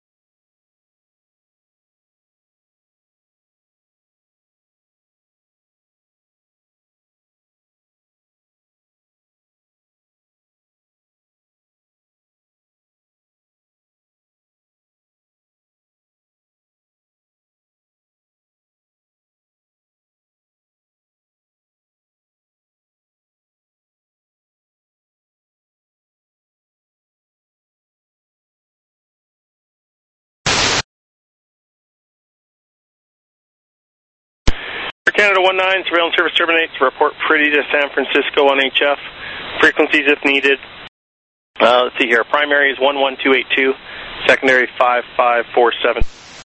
Canada one nine, surveillance service terminates. Report pretty to San Francisco on H F. Frequencies if needed. Uh, let's see here. Primary is one one two eight two. Secondary five five four seven.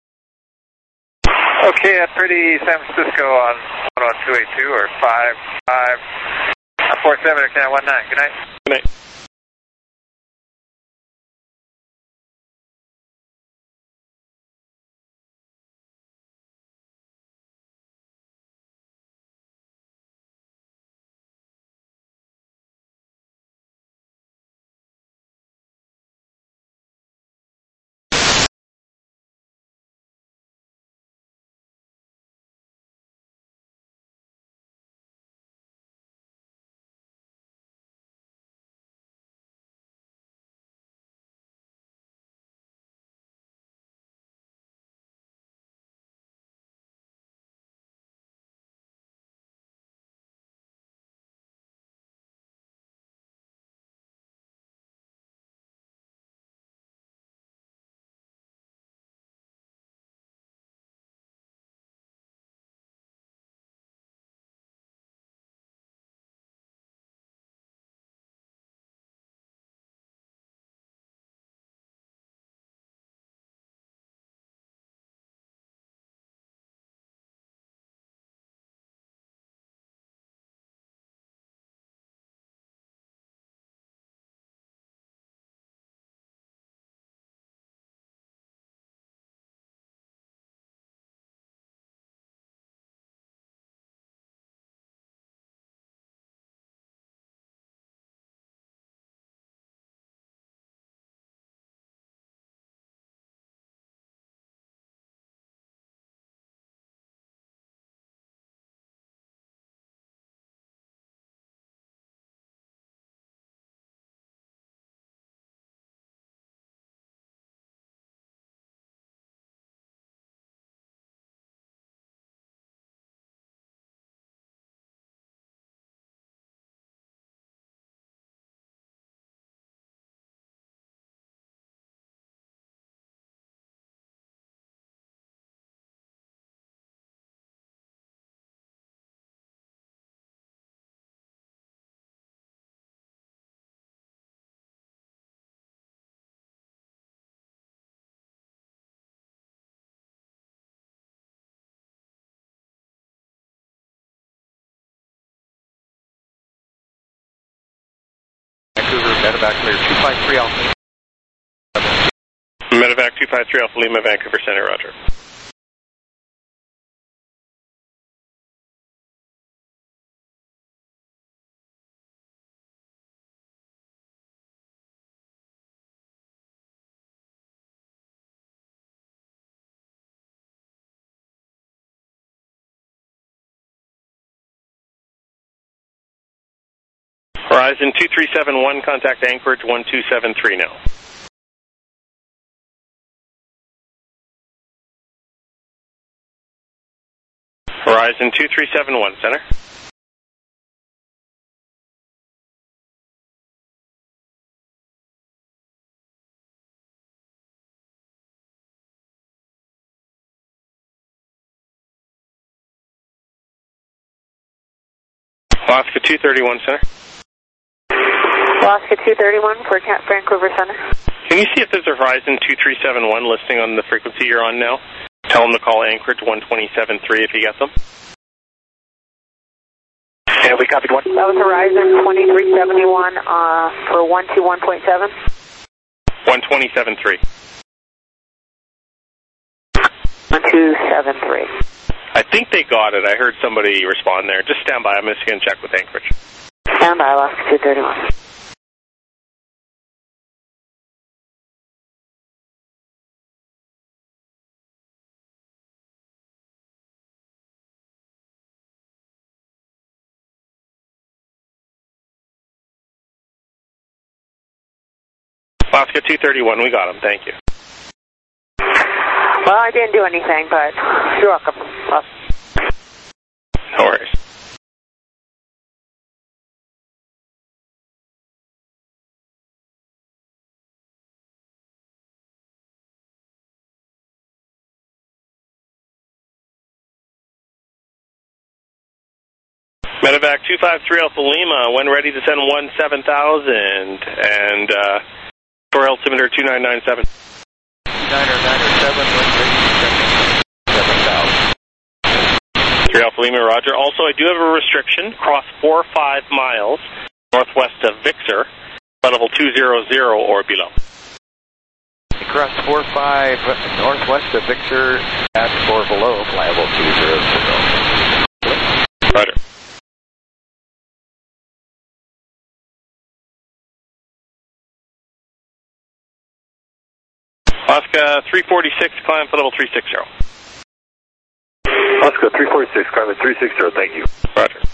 Okay, at pretty San Francisco on one one two eight two or five five four seven or Canada one nine. Good night. Good night. Medevac clear two five three Alpha. Medevac two five three Alpha Lima, Vancouver Center, roger. Horizon two three seven one, contact Anchorage one two seven three now. Horizon two three seven one, center. Alaska two thirty-one, center. Alaska two thirty-one for Vancouver Center. Can you see if there's a Horizon two three seven one listing on the frequency you're on now? Tell them to call Anchorage one two seven three if you get them. Yeah, we copied one. That was Horizon twenty-three seventy-one uh, for one two one point seven. one two seven three. one two seven three. I think they got it. I heard somebody respond there. Just stand by. I'm just going to check with Anchorage. Stand by, Alaska two thirty-one. Alaska two thirty-one, we got him. Thank you. Well, I didn't do anything, but you're welcome. Well, no worries. Medevac two five three Alpha Lima, when ready to send one seven thousand, and uh, for altimeter two nine nine seven. Niner, niner, seven, one six, seven thousand. three Alpha Lima, roger. Also, I do have a restriction, cross four or five miles northwest of Victor, level two hundred or below. Cross four five northwest of Victor, at or below, level two hundred. Roger. Alaska three forty-six, climb for level three sixty. Alaska three forty-six, climb at three sixty, thank you. Roger.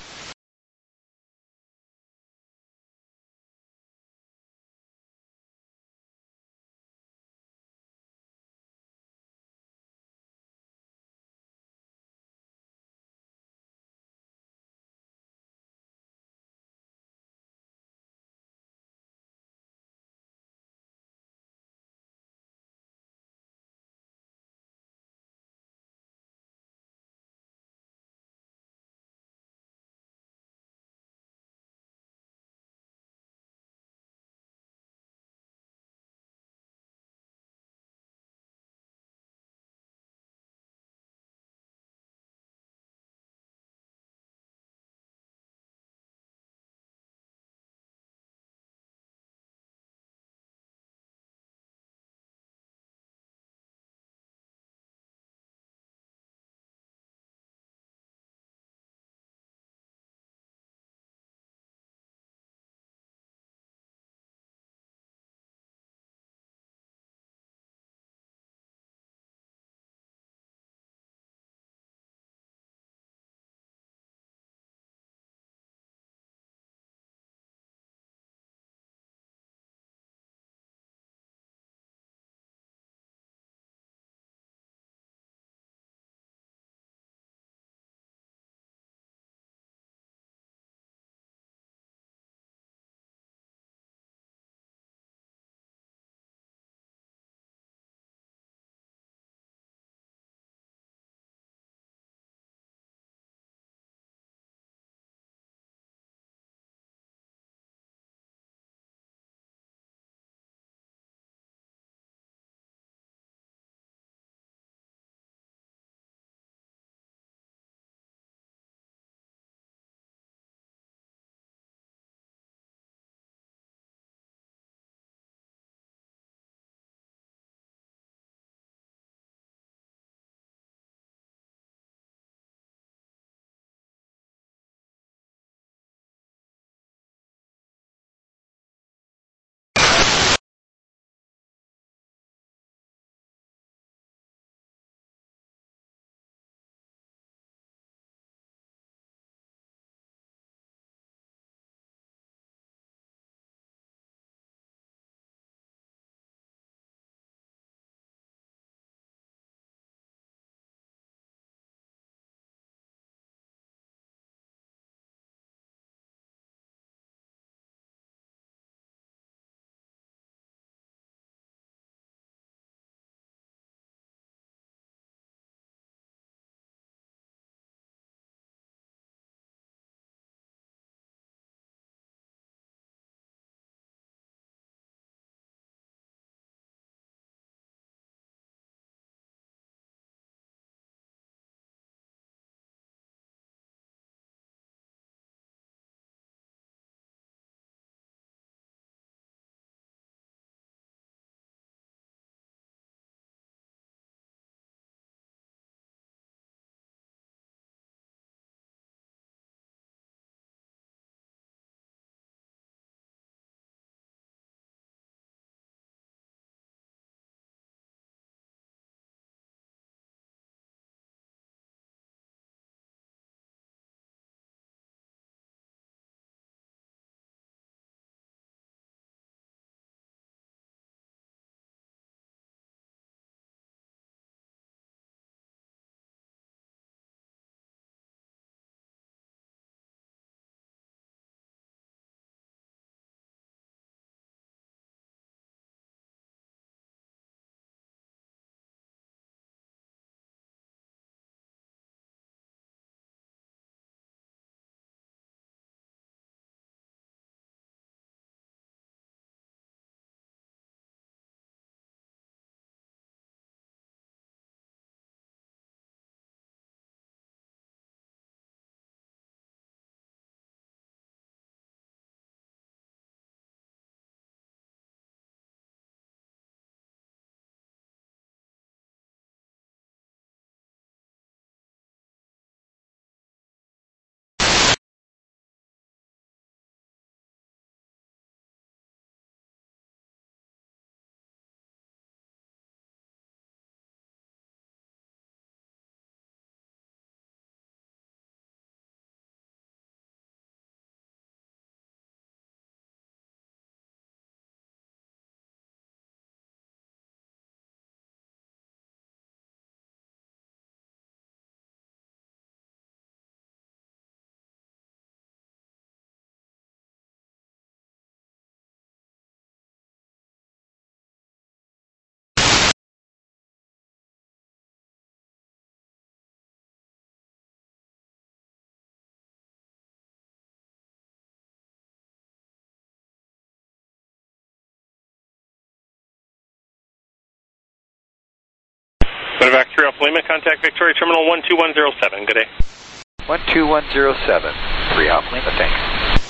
Medevac three Alpha Lima, contact Victoria Terminal one two one zero seven. Good day. one two one zero seven, three Alpha Lima, thanks.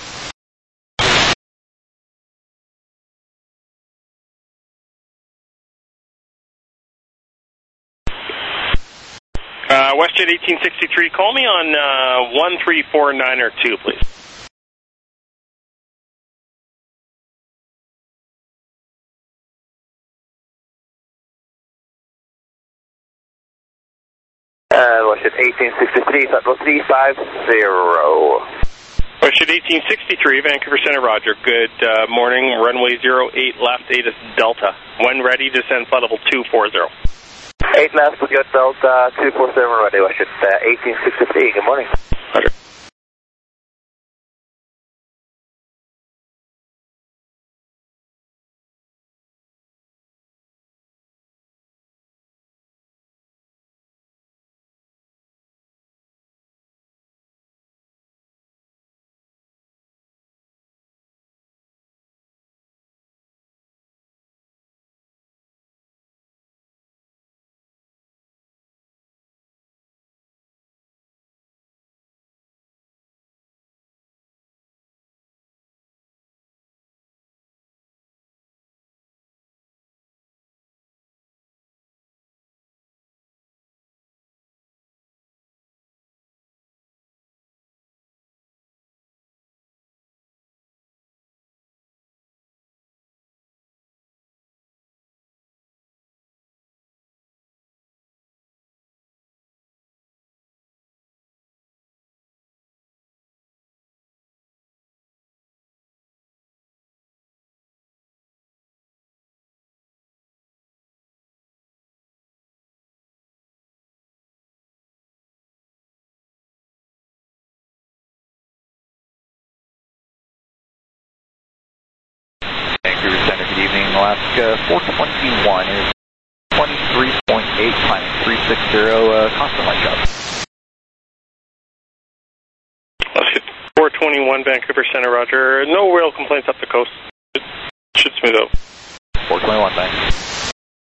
Uh, WestJet eighteen sixty-three, call me on uh, one three four nine or two, please. Uh, WestJet eighteen sixty-three, Flight level three five zero. WestJet eighteen sixty-three, Vancouver Center, roger. Good uh, morning, runway zero eight left, ATIS Delta. When ready, descend flight level two four zero. eight left, good Delta, two four seven ready, WestJet uh, eighteen sixty-three, good morning. Roger. Vancouver Center, good evening, Alaska four twenty-one is twenty-three point eight, climbing three sixty, uh, constant light job. Alaska four twenty-one, Vancouver Center, roger. No real complaints up the coast. It should smooth out. four twenty-one, thanks.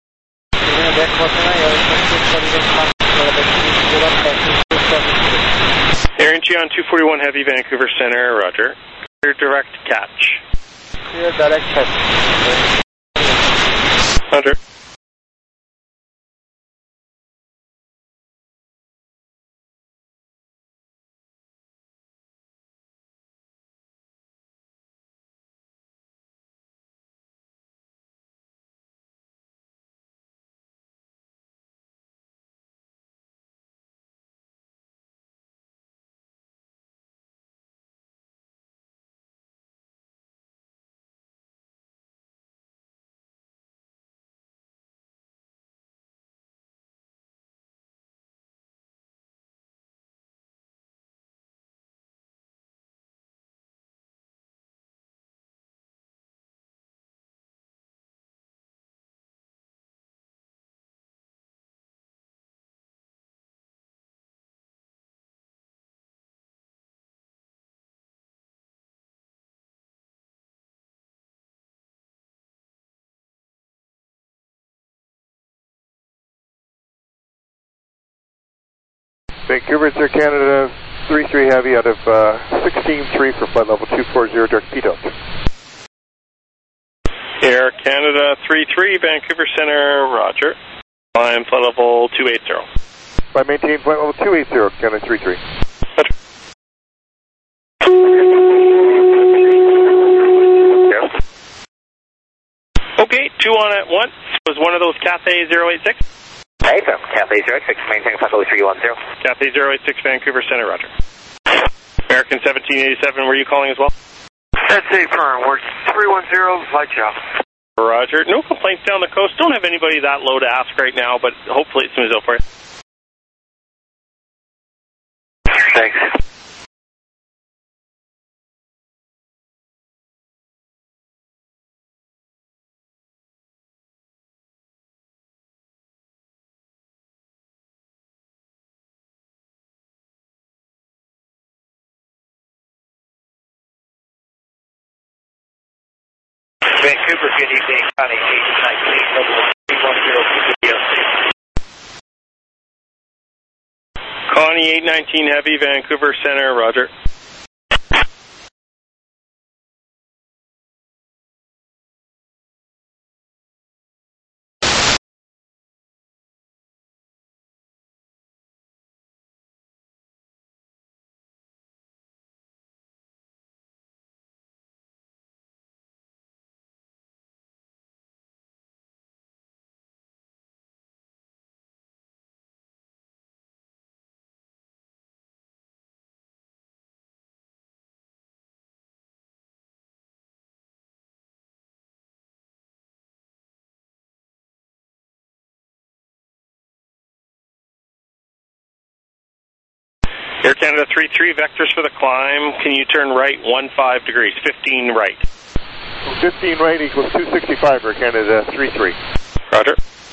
Air Incheon two forty-one Heavy, Vancouver Center, roger. Clear direct catch. Clear direct catch. Roger. Vancouver, Air Canada, three three Heavy out of uh, sixteen three for flight level two four zero, direct P Delta. Air Canada three three, Vancouver Center, roger. Climb flight level two eighty. By maintain flight level two eighty, Canada three three. Roger. Okay, two on at once. Was one of those Cathay zero eight six? Hey, from Cathay zero eight six, maintain flight level three one zero. Cathay zero eight six, Vancouver Center, roger. American seventeen eighty-seven, were you calling as well? That's a firm. We're three one zero, light job. Roger. No complaints down the coast. Don't have anybody that low to ask right now, but hopefully it smooths out for you. Thanks. Vancouver, good evening, County eight nineteen, level three one zero. twenty-eight nineteen Heavy, Vancouver Center, roger. Air Canada three three, vectors for the climb. Can you turn right one five degrees, fifteen right? fifteen right equals two sixty-five, Air Canada three three. Roger.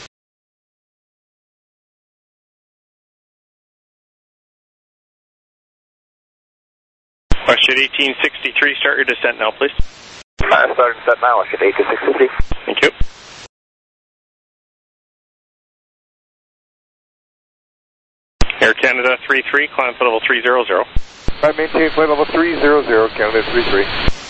Question eighteen sixty-three, start your descent now, please. Uh, starting descent now, I should eighteen sixty. Thank you. Air Canada three three, climb flight level three zero zero. I maintain flight level three zero zero, Canada three three.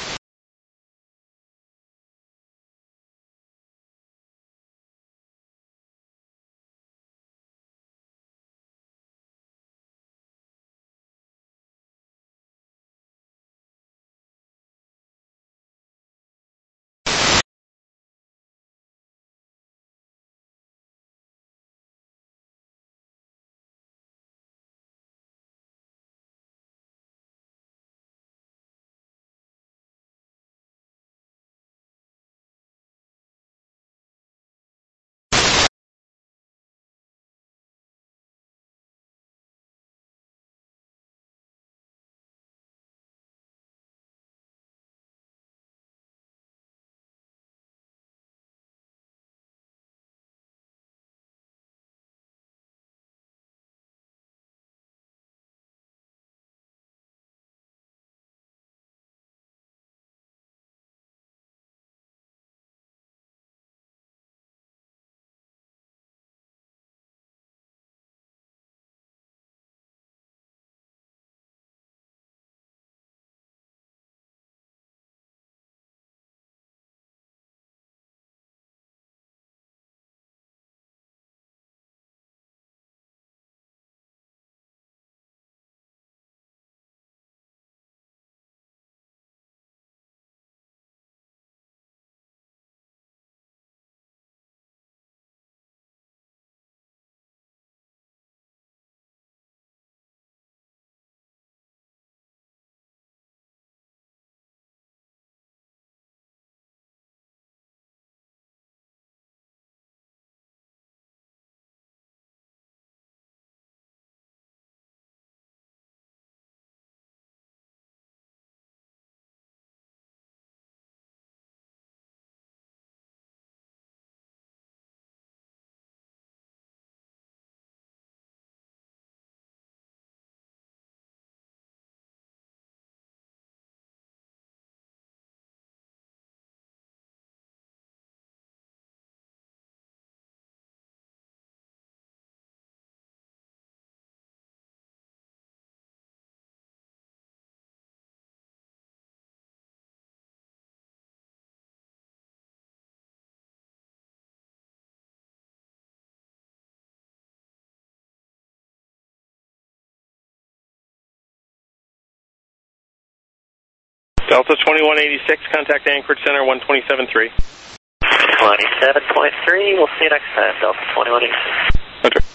Delta twenty-one eighty-six, contact Anchorage Center one twenty-seven three. twenty-seven point three, we'll see you next time, Delta twenty-one eighty-six. Roger.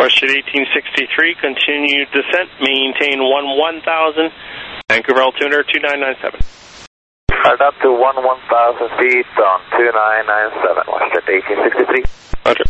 Horseshoe eighteen sixty-three, continued descent, maintain one one thousand, Vancouver altimeter two nine nine seven. Alright, up to one one thousand feet on two nine nine seven, WestJet eighteen sixty-three. Roger.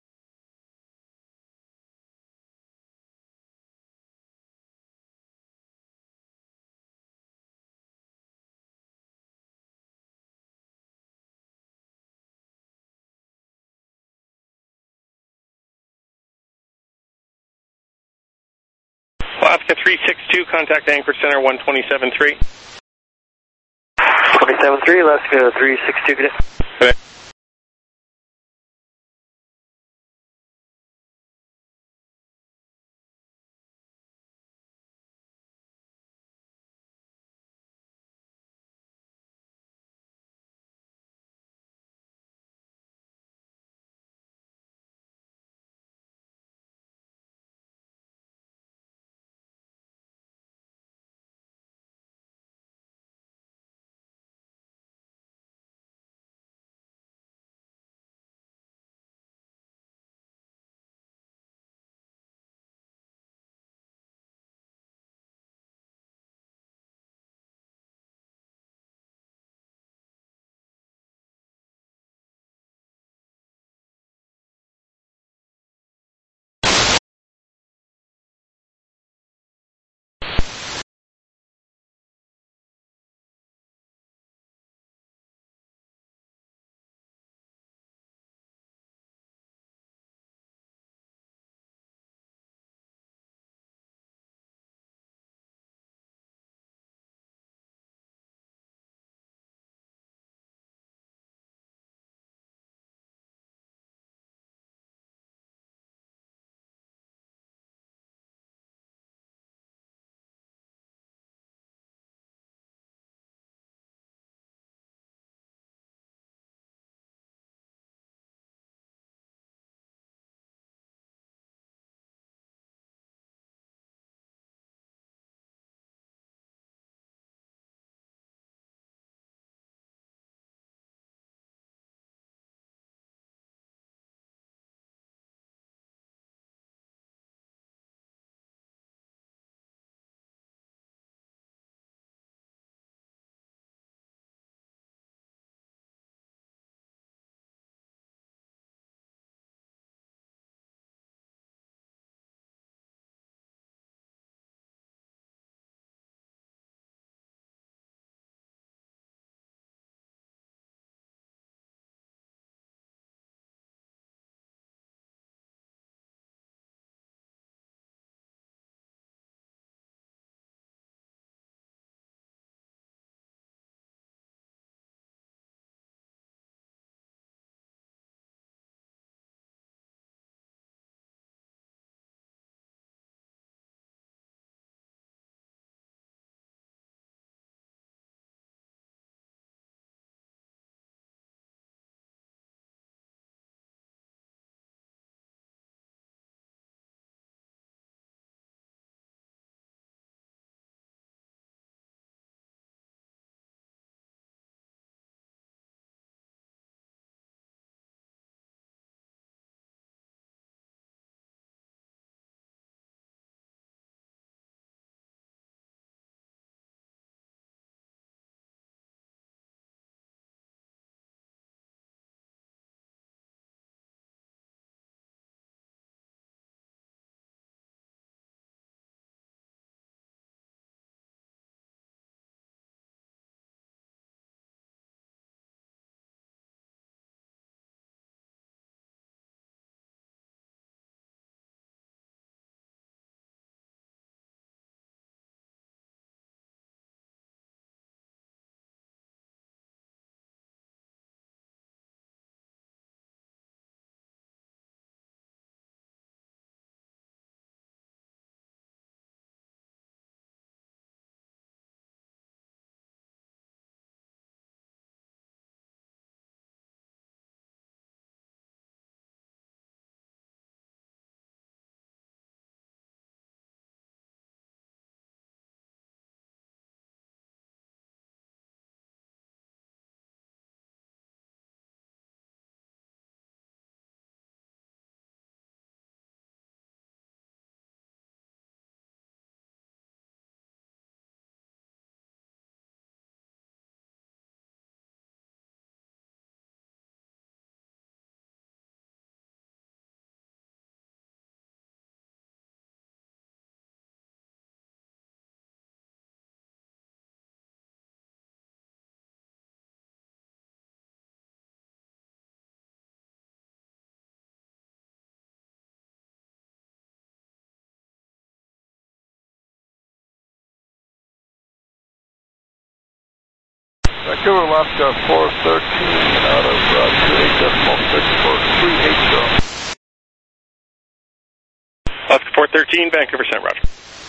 Alaska three six two, contact Anchorage Center one twenty-seven three. twenty-seven three, Alaska three six two, good day. Okay. Vancouver, Alaska, four thirteen out of uh, two eight decimal six for three eight zero. Alaska four thirteen, Vancouver Center, roger.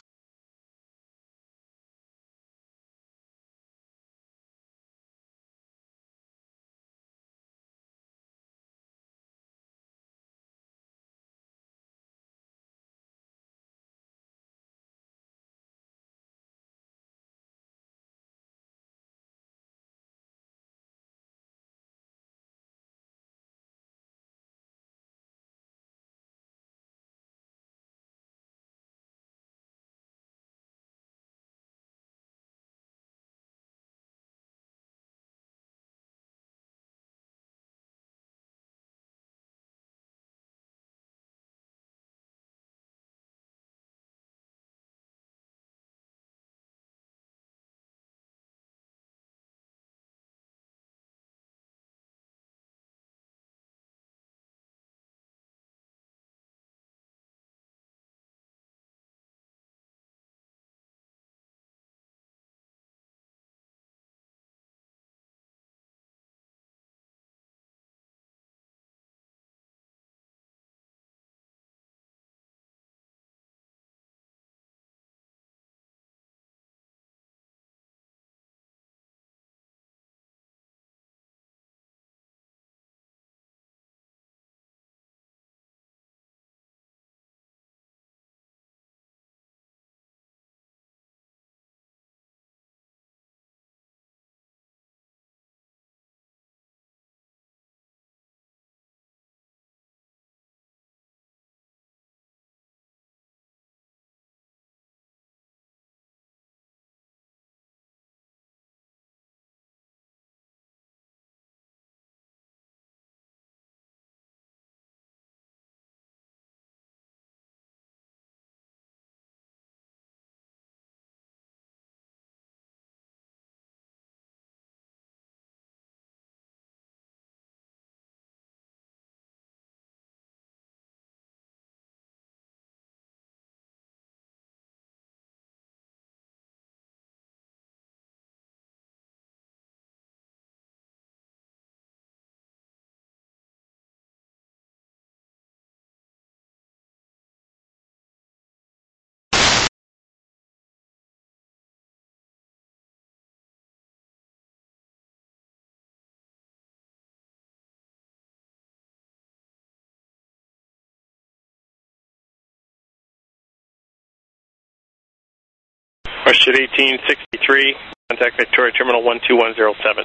Question eighteen sixty-three, contact Victoria Terminal one two one zero seven.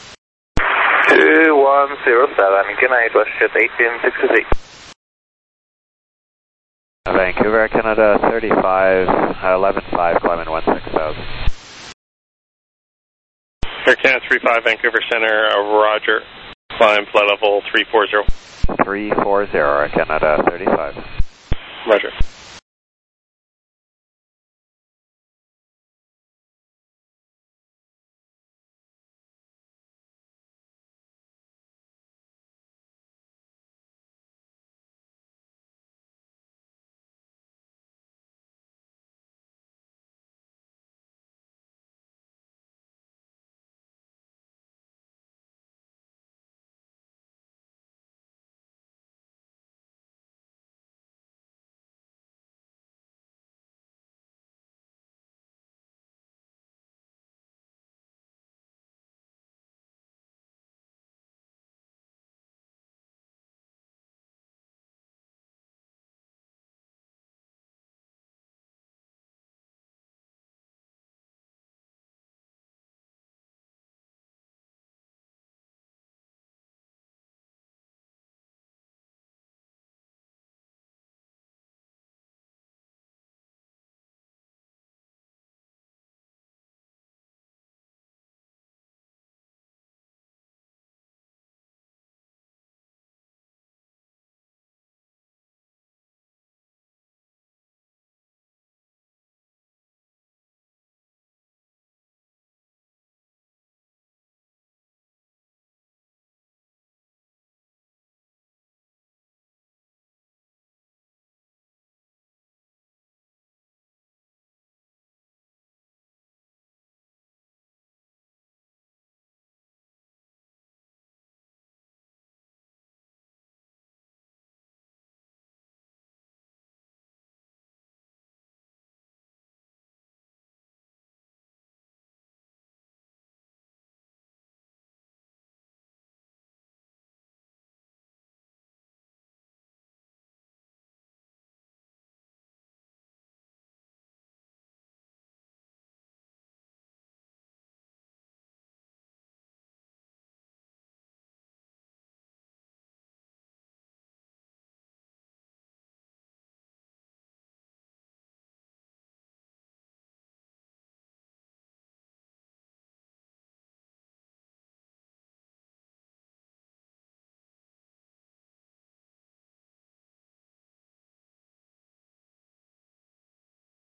two one zero seven, good night, WestJet eighteen sixty-three. Vancouver, Canada, thirty-five, eleven five, climbing one six thousand. Air Canada three five, Vancouver Center, uh, roger. Climb flight level three four zero. three four zero, Air Canada, thirty-five. Roger.